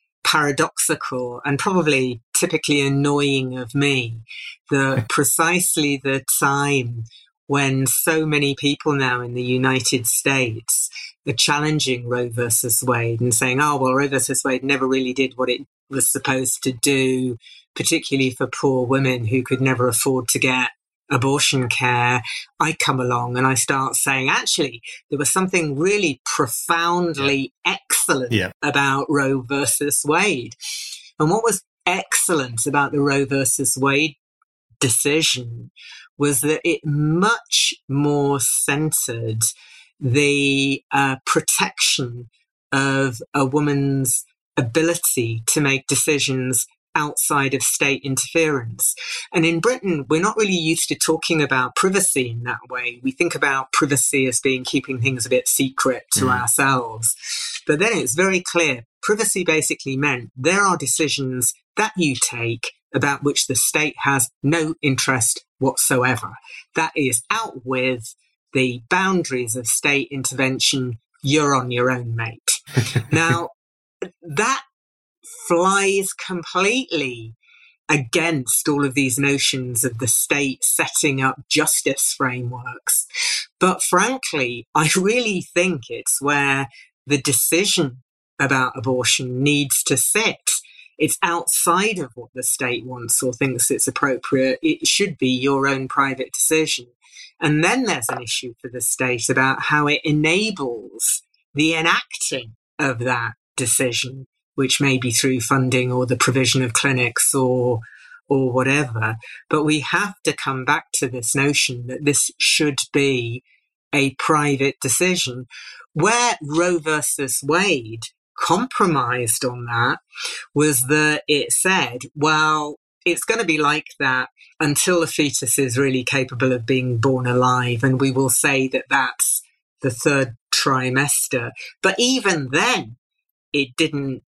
paradoxical and probably typically annoying of me that precisely the time when so many people now in the United States are challenging Roe versus Wade and saying, oh, well, Roe versus Wade never really did what it was supposed to do, particularly for poor women who could never afford to get abortion care. I come along and I start saying, actually, there was something really profoundly yeah. excellent yeah. about Roe versus Wade. And what was excellent about the Roe versus Wade decision was that it much more centered the uh, protection of a woman's ability to make decisions outside of state interference. And in Britain, we're not really used to talking about privacy in that way. We think about privacy as being keeping things a bit secret to mm. ourselves. But then it's very clear. Privacy basically meant there are decisions that you take about which the state has no interest whatsoever. That is out with the boundaries of state intervention. You're on your own, mate. Now, that flies completely against all of these notions of the state setting up justice frameworks. But frankly, I really think it's where the decision about abortion needs to sit. It's outside of what the state wants or thinks it's appropriate. It should be your own private decision. And then there's an issue for the state about how it enables the enacting of that decision, which may be through funding or the provision of clinics or or whatever. But we have to come back to this notion that this should be a private decision. Where Roe versus Wade compromised on that was that it said, well, it's going to be like that until the fetus is really capable of being born alive, and we will say that that's the third trimester. But even then, it didn't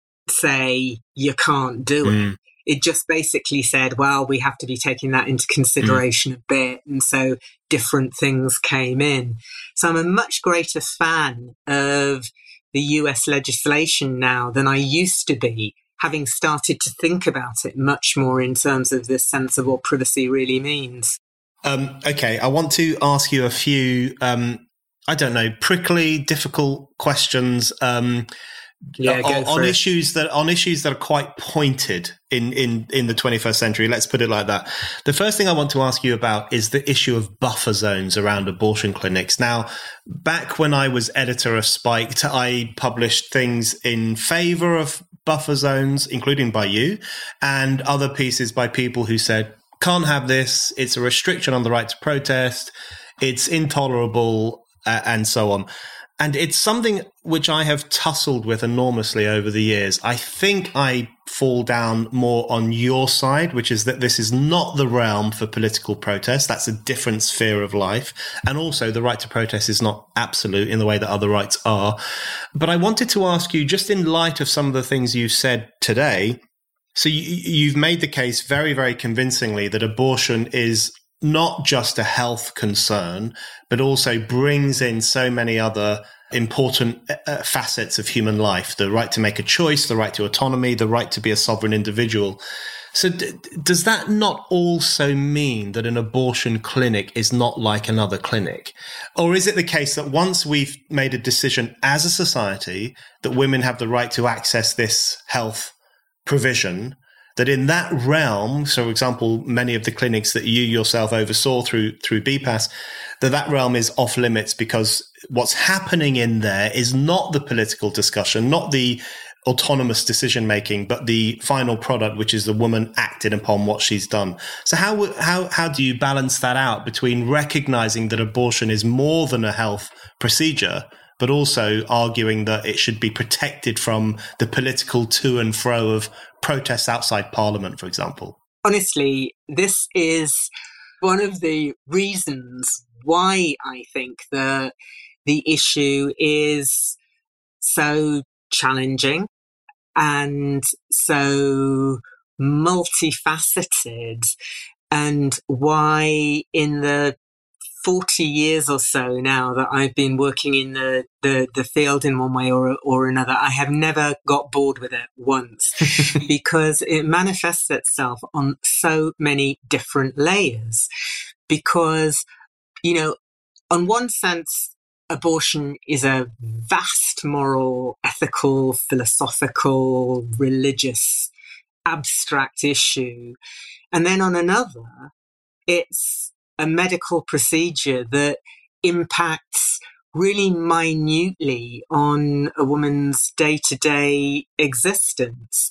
say you can't do mm. it. It just basically said, well, we have to be taking that into consideration mm. a bit. And so different things came in. So I'm a much greater fan of the U S legislation now than I used to be, having started to think about it much more in terms of this sense of what privacy really means. Um, okay, I want to ask you a few, um, I don't know, prickly, difficult questions. Um, Yeah, on, on it. issues that on issues that are quite pointed in, in, in the twenty-first century. Let's put it like that. The first thing I want to ask you about is the issue of buffer zones around abortion clinics. Now, back when I was editor of Spiked, I published things in favor of buffer zones, including by you, and other pieces by people who said, can't have this, it's a restriction on the right to protest, it's intolerable, uh, and so on. And it's something which I have tussled with enormously over the years. I think I fall down more on your side, which is that this is not the realm for political protest. That's a different sphere of life. And also the right to protest is not absolute in the way that other rights are. But I wanted to ask you, just in light of some of the things you said today, so you, you've made the case very, very convincingly that abortion is not just a health concern, but also brings in so many other important uh, facets of human life, the right to make a choice, the right to autonomy, the right to be a sovereign individual. So d- does that not also mean that an abortion clinic is not like another clinic? Or is it the case that once we've made a decision as a society that women have the right to access this health provision, that in that realm, so for example, many of the clinics that you yourself oversaw through through B P A S, that that realm is off limits because what's happening in there is not the political discussion, not the autonomous decision making, but the final product, which is the woman acting upon what she's done. So how how how do you balance that out between recognizing that abortion is more than a health procedure, but also arguing that it should be protected from the political to and fro of protests outside Parliament, for example? Honestly, this is one of the reasons why I think the the issue is so challenging and so multifaceted, and why in the forty years or so now that I've been working in the, the, the field in one way or, or another, I have never got bored with it once because it manifests itself on so many different layers. Because, you know, on one sense, abortion is a vast moral, ethical, philosophical, religious, abstract issue. And then on another, it's a medical procedure that impacts really minutely on a woman's day-to-day existence.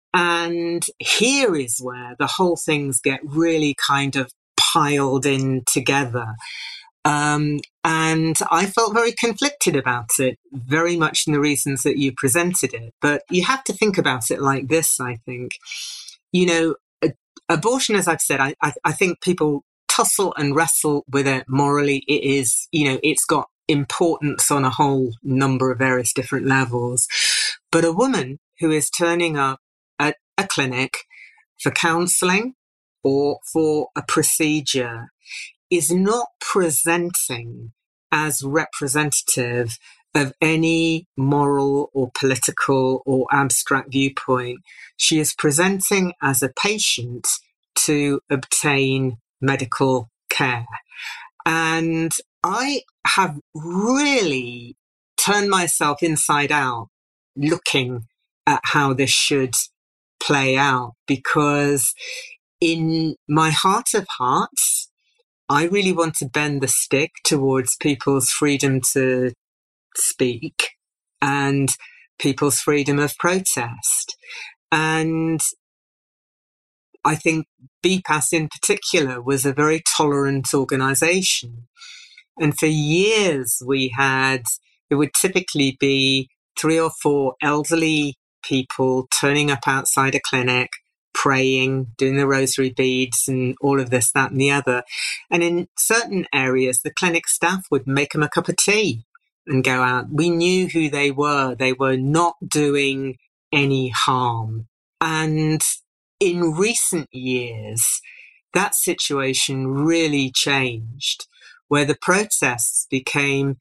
And here is where the whole things get really kind of piled in together. Um, and I felt very conflicted about it, very much in the reasons that you presented it. But you have to think about it like this, I think. You know, a- abortion, as I've said, I, I, I think people tussle and wrestle with it morally. It is, you know, it's got importance on a whole number of various different levels. But a woman who is turning up at a clinic for counselling or for a procedure is not presenting as representative of any moral or political or abstract viewpoint. She is presenting as a patient to obtain medical care. And I have really turned myself inside out looking at how this should play out, because in my heart of hearts, I really want to bend the stick towards people's freedom to speak and people's freedom of protest. And I think B P A S in particular was a very tolerant organisation. And for years we had, it would typically be three or four elderly people turning up outside a clinic, praying, doing the rosary beads and all of this, that and the other. And in certain areas, the clinic staff would make them a cup of tea and go out. We knew who they were. They were not doing any harm. And in recent years, that situation really changed, where the protests became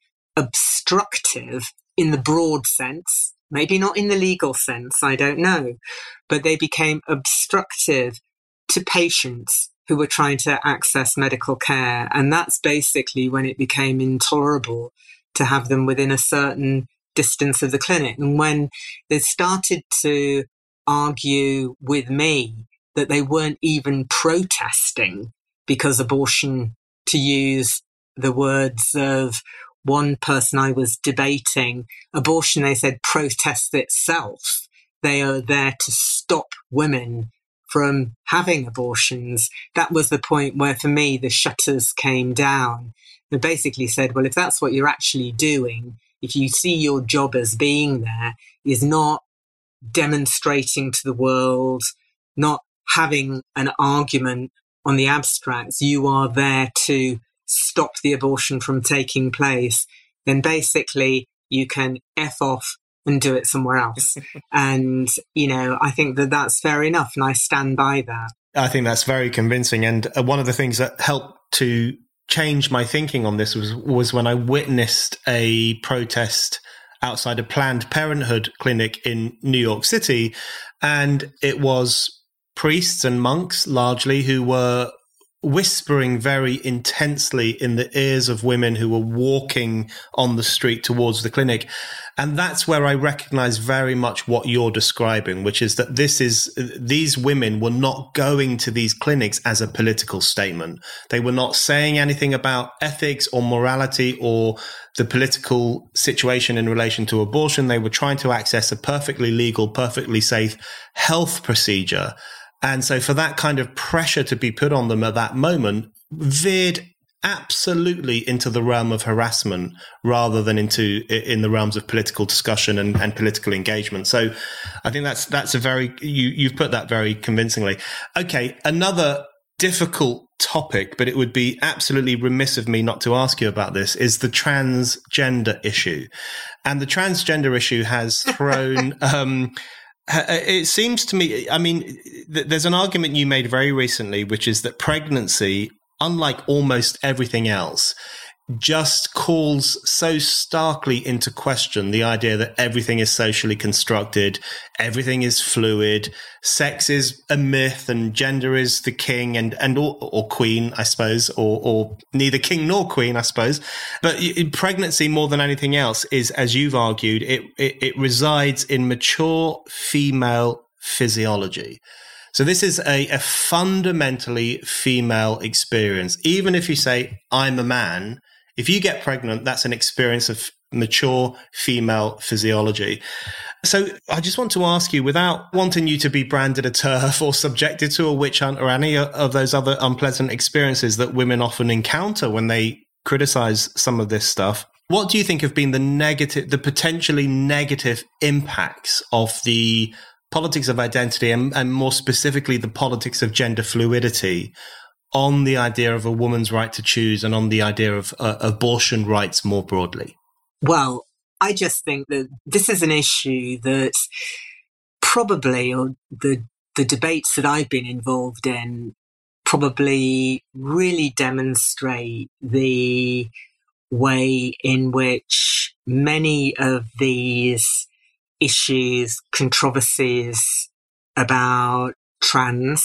obstructive in the broad sense, maybe not in the legal sense, I don't know, but they became obstructive to patients who were trying to access medical care. And that's basically when it became intolerable to have them within a certain distance of the clinic. And when they started to argue with me that they weren't even protesting because abortion, to use the words of one person I was debating, abortion, they said, protests itself. They are there to stop women from having abortions. That was the point where, for me, the shutters came down. They basically said, well, if that's what you're actually doing, if you see your job as being there, is not demonstrating to the world, not having an argument on the abstracts, you are there to stop the abortion from taking place, then basically you can F off and do it somewhere else. And, you know, I think that that's fair enough. And I stand by that. I think that's very convincing. And one of the things that helped to change my thinking on this was, was when I witnessed a protest outside a Planned Parenthood clinic in New York City. And it was priests and monks largely who were whispering very intensely in the ears of women who were walking on the street towards the clinic. And that's where I recognize very much what you're describing, which is that this is, these women were not going to these clinics as a political statement. They were not saying anything about ethics or morality or the political situation in relation to abortion. They were trying to access a perfectly legal, perfectly safe health procedure. And so for that kind of pressure to be put on them at that moment veered absolutely into the realm of harassment rather than into in the realms of political discussion and, and political engagement. So I think that's that's a very, you, you've put that very convincingly. Okay, another difficult topic, but it would be absolutely remiss of me not to ask you about this, is the transgender issue. And the transgender issue has thrown... um, It seems to me, I mean, th- there's an argument you made very recently, which is that pregnancy, unlike almost everything else, just calls so starkly into question the idea that everything is socially constructed, everything is fluid, sex is a myth, and gender is the king and and or, or queen, I suppose, or or neither king nor queen, I suppose. But in pregnancy, more than anything else, is, as you've argued, it it, it resides in mature female physiology. So this is a, a fundamentally female experience. Even if you say, I'm a man, if you get pregnant, that's an experience of mature female physiology. So I just want to ask you, without wanting you to be branded a TERF or subjected to a witch hunt or any of those other unpleasant experiences that women often encounter when they criticize some of this stuff, what do you think have been the negative, the potentially negative impacts of the politics of identity and, and more specifically the politics of gender fluidity on the idea of a woman's right to choose and on the idea of uh, abortion rights more broadly? Well, I just think that this is an issue that probably, or the the debates that I've been involved in, probably really demonstrate the way in which many of these issues, controversies about trans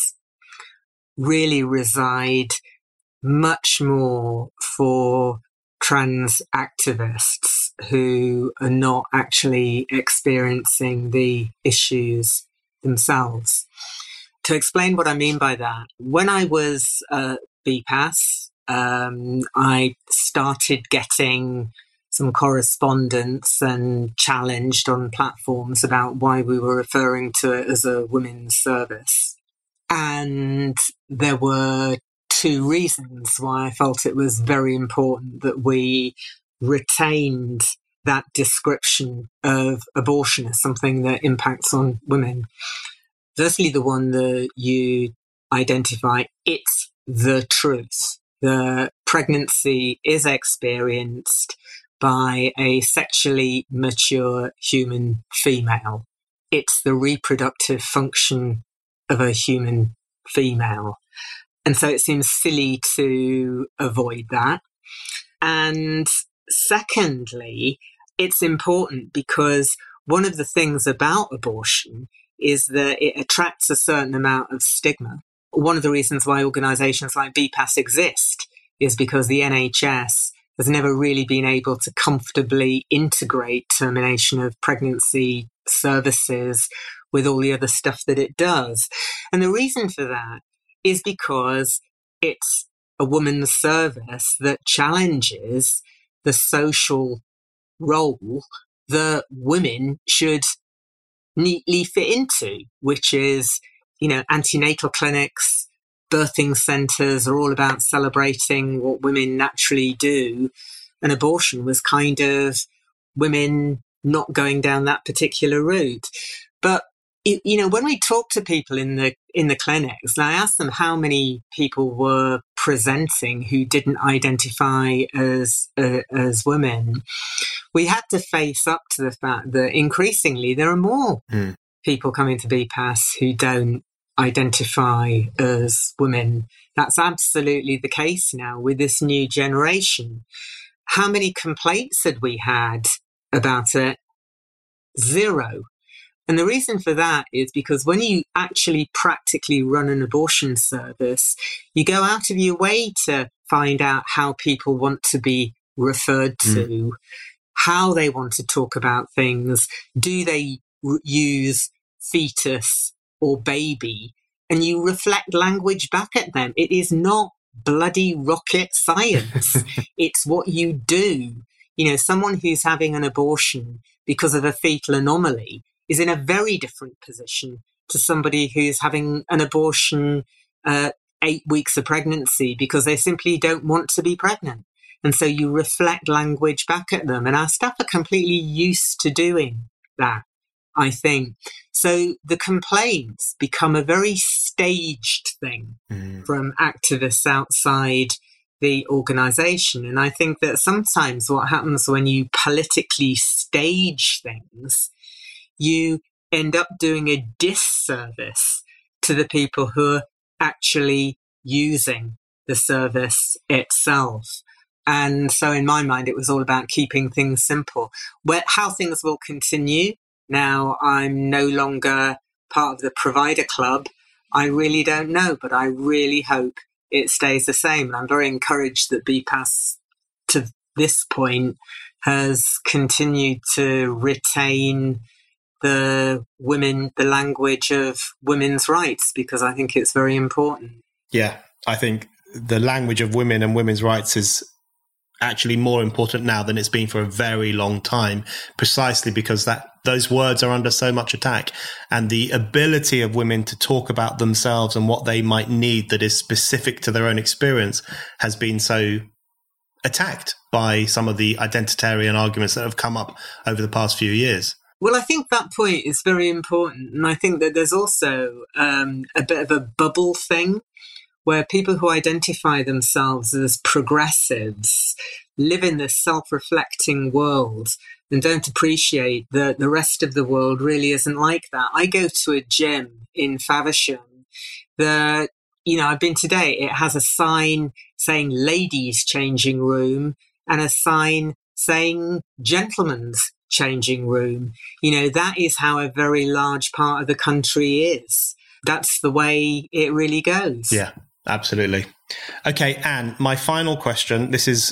really reside much more for trans activists who are not actually experiencing the issues themselves. To explain what I mean by that, when I was at B P A S, um, I started getting some correspondence and challenged on platforms about why we were referring to it as a women's service. And there were two reasons why I felt it was very important that we retained that description of abortion as something that impacts on women. Firstly, the one that you identify, it's the truth. The pregnancy is experienced by a sexually mature human female. It's the reproductive function of a human female. And so it seems silly to avoid that. And secondly, it's important because one of the things about abortion is that it attracts a certain amount of stigma. One of the reasons why organisations like B P A S exist is because the N H S has never really been able to comfortably integrate termination of pregnancy services with all the other stuff that it does. And the reason for that is because it's a woman's service that challenges the social role that women should neatly fit into, which is, you know, antenatal clinics, birthing centres are all about celebrating what women naturally do. And abortion was kind of women not going down that particular route. But, you know, when we talk to people in the in the clinics, and I asked them how many people were presenting who didn't identify as uh, as women, we had to face up to the fact that increasingly there are more mm. people coming to B P A S who don't identify as women. That's absolutely the case now with this new generation. How many complaints had we had about it? Zero. And the reason for that is because when you actually practically run an abortion service, you go out of your way to find out how people want to be referred to, mm. how they want to talk about things. Do they r- use fetus or baby? And you reflect language back at them. It is not bloody rocket science. It's what you do. You know, someone who's having an abortion because of a fetal anomaly is in a very different position to somebody who's having an abortion uh, eight weeks of pregnancy because they simply don't want to be pregnant. And so you reflect language back at them. And our staff are completely used to doing that, I think. So the complaints become a very staged thing mm. from activists outside the organisation. And I think that sometimes what happens when you politically stage things, you end up doing a disservice to the people who are actually using the service itself. And so in my mind, it was all about keeping things simple. Where, how things will continue, now I'm no longer part of the provider club, I really don't know, but I really hope it stays the same. And I'm very encouraged that B P A S to this point has continued to retain the women, the language of women's rights, because I think it's very important. Yeah, I think the language of women and women's rights is actually more important now than it's been for a very long time, precisely because that those words are under so much attack, and the ability of women to talk about themselves and what they might need that is specific to their own experience has been so attacked by some of the identitarian arguments that have come up over the past few years. Well, I think that point is very important. And I think that there's also um, a bit of a bubble thing where people who identify themselves as progressives live in this self-reflecting world and don't appreciate that the rest of the world really isn't like that. I go to a gym in Faversham that, you know, I've been today. It has a sign saying ladies' changing room and a sign saying gentlemen's changing room. You know, that is how a very large part of the country is. That's the way it really goes. Yeah, absolutely. Okay, Anne, my final question. This is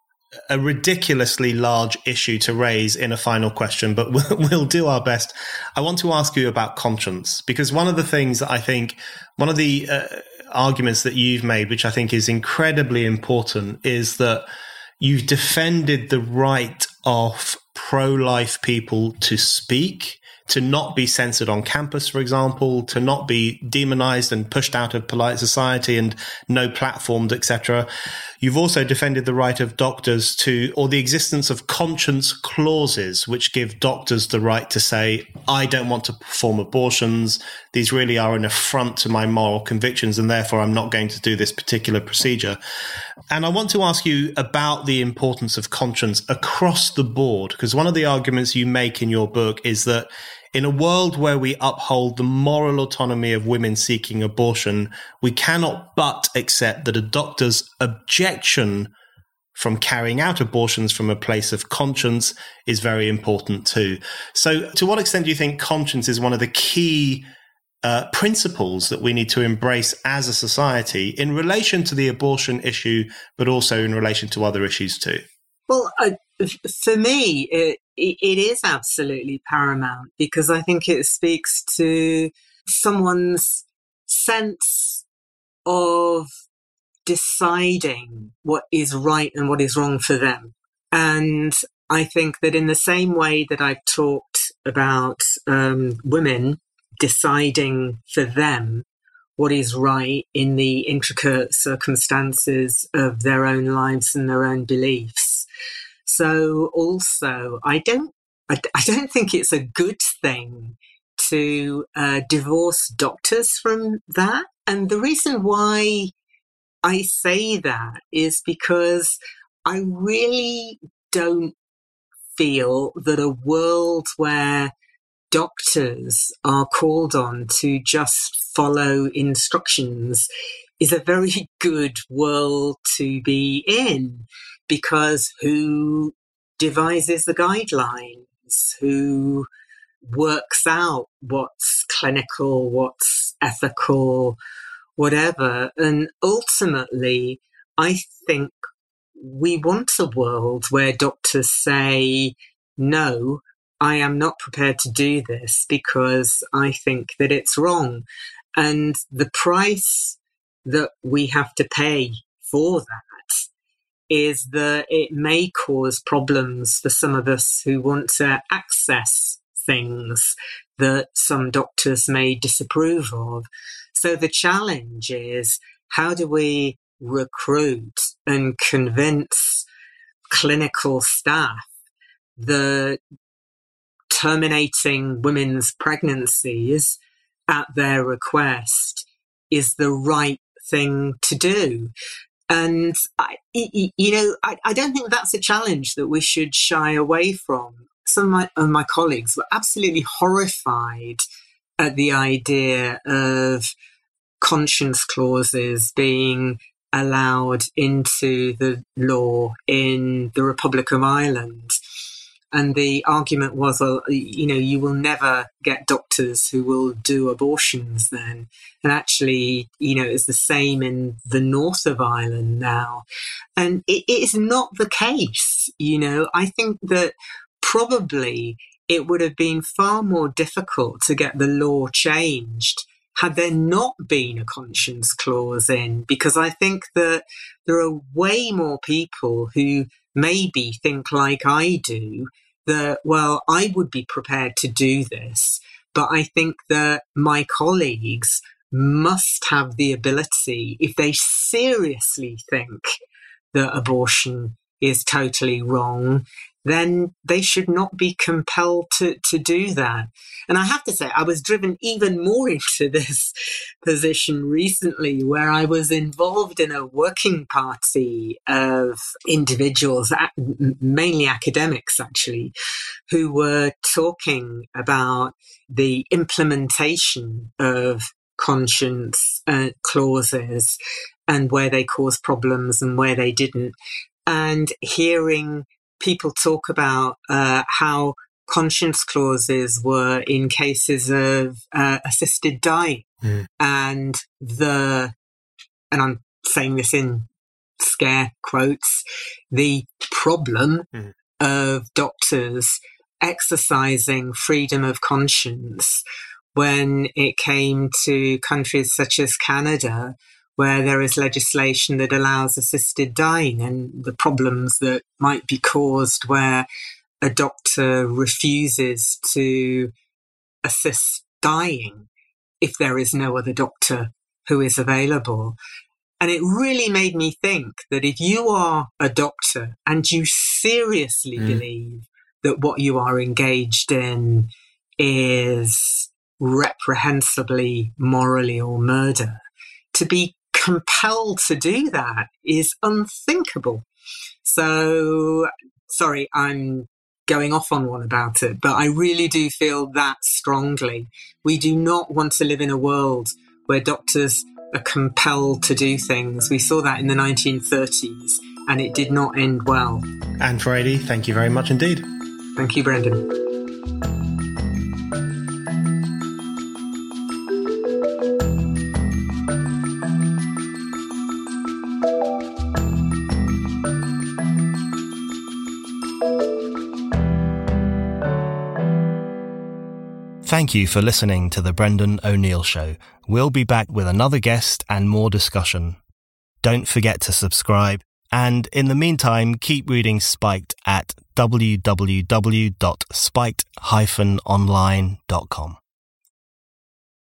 a ridiculously large issue to raise in a final question, but we'll, we'll do our best. I want to ask you about conscience, because one of the things that I think, one of the uh, arguments that you've made, which I think is incredibly important, is that you've defended the right of pro-life people to speak, to not be censored on campus, for example, to not be demonized and pushed out of polite society and no platformed, et cetera. You've also defended the right of doctors to, or the existence of conscience clauses, which give doctors the right to say, I don't want to perform abortions. These really are an affront to my moral convictions, and therefore I'm not going to do this particular procedure. And I want to ask you about the importance of conscience across the board, because one of the arguments you make in your book is that in a world where we uphold the moral autonomy of women seeking abortion, we cannot but accept that a doctor's objection from carrying out abortions from a place of conscience is very important too. So to what extent do you think conscience is one of the key uh, principles that we need to embrace as a society in relation to the abortion issue, but also in relation to other issues too? Well, uh, for me, it, it is absolutely paramount, because I think it speaks to someone's sense of deciding what is right and what is wrong for them. And I think that in the same way that I've talked about um, women deciding for them what is right in the intricate circumstances of their own lives and their own beliefs. So also, I don't, I, I don't think it's a good thing to uh, divorce doctors from that. And the reason why I say that is because I really don't feel that a world where doctors are called on to just follow instructions is a very good world to be in, because who devises the guidelines? Who works out what's clinical, what's ethical, whatever? And ultimately, I think we want a world where doctors say, no, I am not prepared to do this because I think that it's wrong. And the price that we have to pay for that is that it may cause problems for some of us who want to access things that some doctors may disapprove of. So the challenge is, how do we recruit and convince clinical staff that terminating women's pregnancies at their request is the right thing to do? And, I, you know, I, I don't think that's a challenge that we should shy away from. Some of my, of my colleagues were absolutely horrified at the idea of conscience clauses being allowed into the law in the Republic of Ireland. And the argument was, well, you know, you will never get doctors who will do abortions then. And actually, you know, it's the same in the north of Ireland now. And it, it is not the case. You know, I think that probably it would have been far more difficult to get the law changed had there not been a conscience clause in, because I think that there are way more people who maybe think like I do, that, well, I would be prepared to do this, but I think that my colleagues must have the ability, if they seriously think that abortion is totally wrong, then they should not be compelled to, to do that. And I have to say, I was driven even more into this position recently, where I was involved in a working party of individuals, mainly academics actually, who were talking about the implementation of conscience uh, clauses and where they caused problems and where they didn't. And hearing people talk about uh, how conscience clauses were in cases of uh, assisted dying, mm. and the, and I'm saying this in scare quotes, the problem mm. of doctors exercising freedom of conscience when it came to countries such as Canada, where there is legislation that allows assisted dying, and the problems that might be caused where a doctor refuses to assist dying if there is no other doctor who is available. And it really made me think that if you are a doctor and you seriously mm. believe that what you are engaged in is reprehensibly morally or murder, to be compelled to do that is unthinkable. So, sorry, I'm going off on one about it, but I really do feel that strongly. We do not want to live in a world where doctors are compelled to do things. We saw that in the nineteen thirties, and it did not end well. Anne Frady, thank you very much indeed. Thank you, Brendan. Thank you for listening to The Brendan O'Neill Show. We'll be back with another guest and more discussion. Don't forget to subscribe, and in the meantime, keep reading Spiked at w w w dot spiked dash online dot com.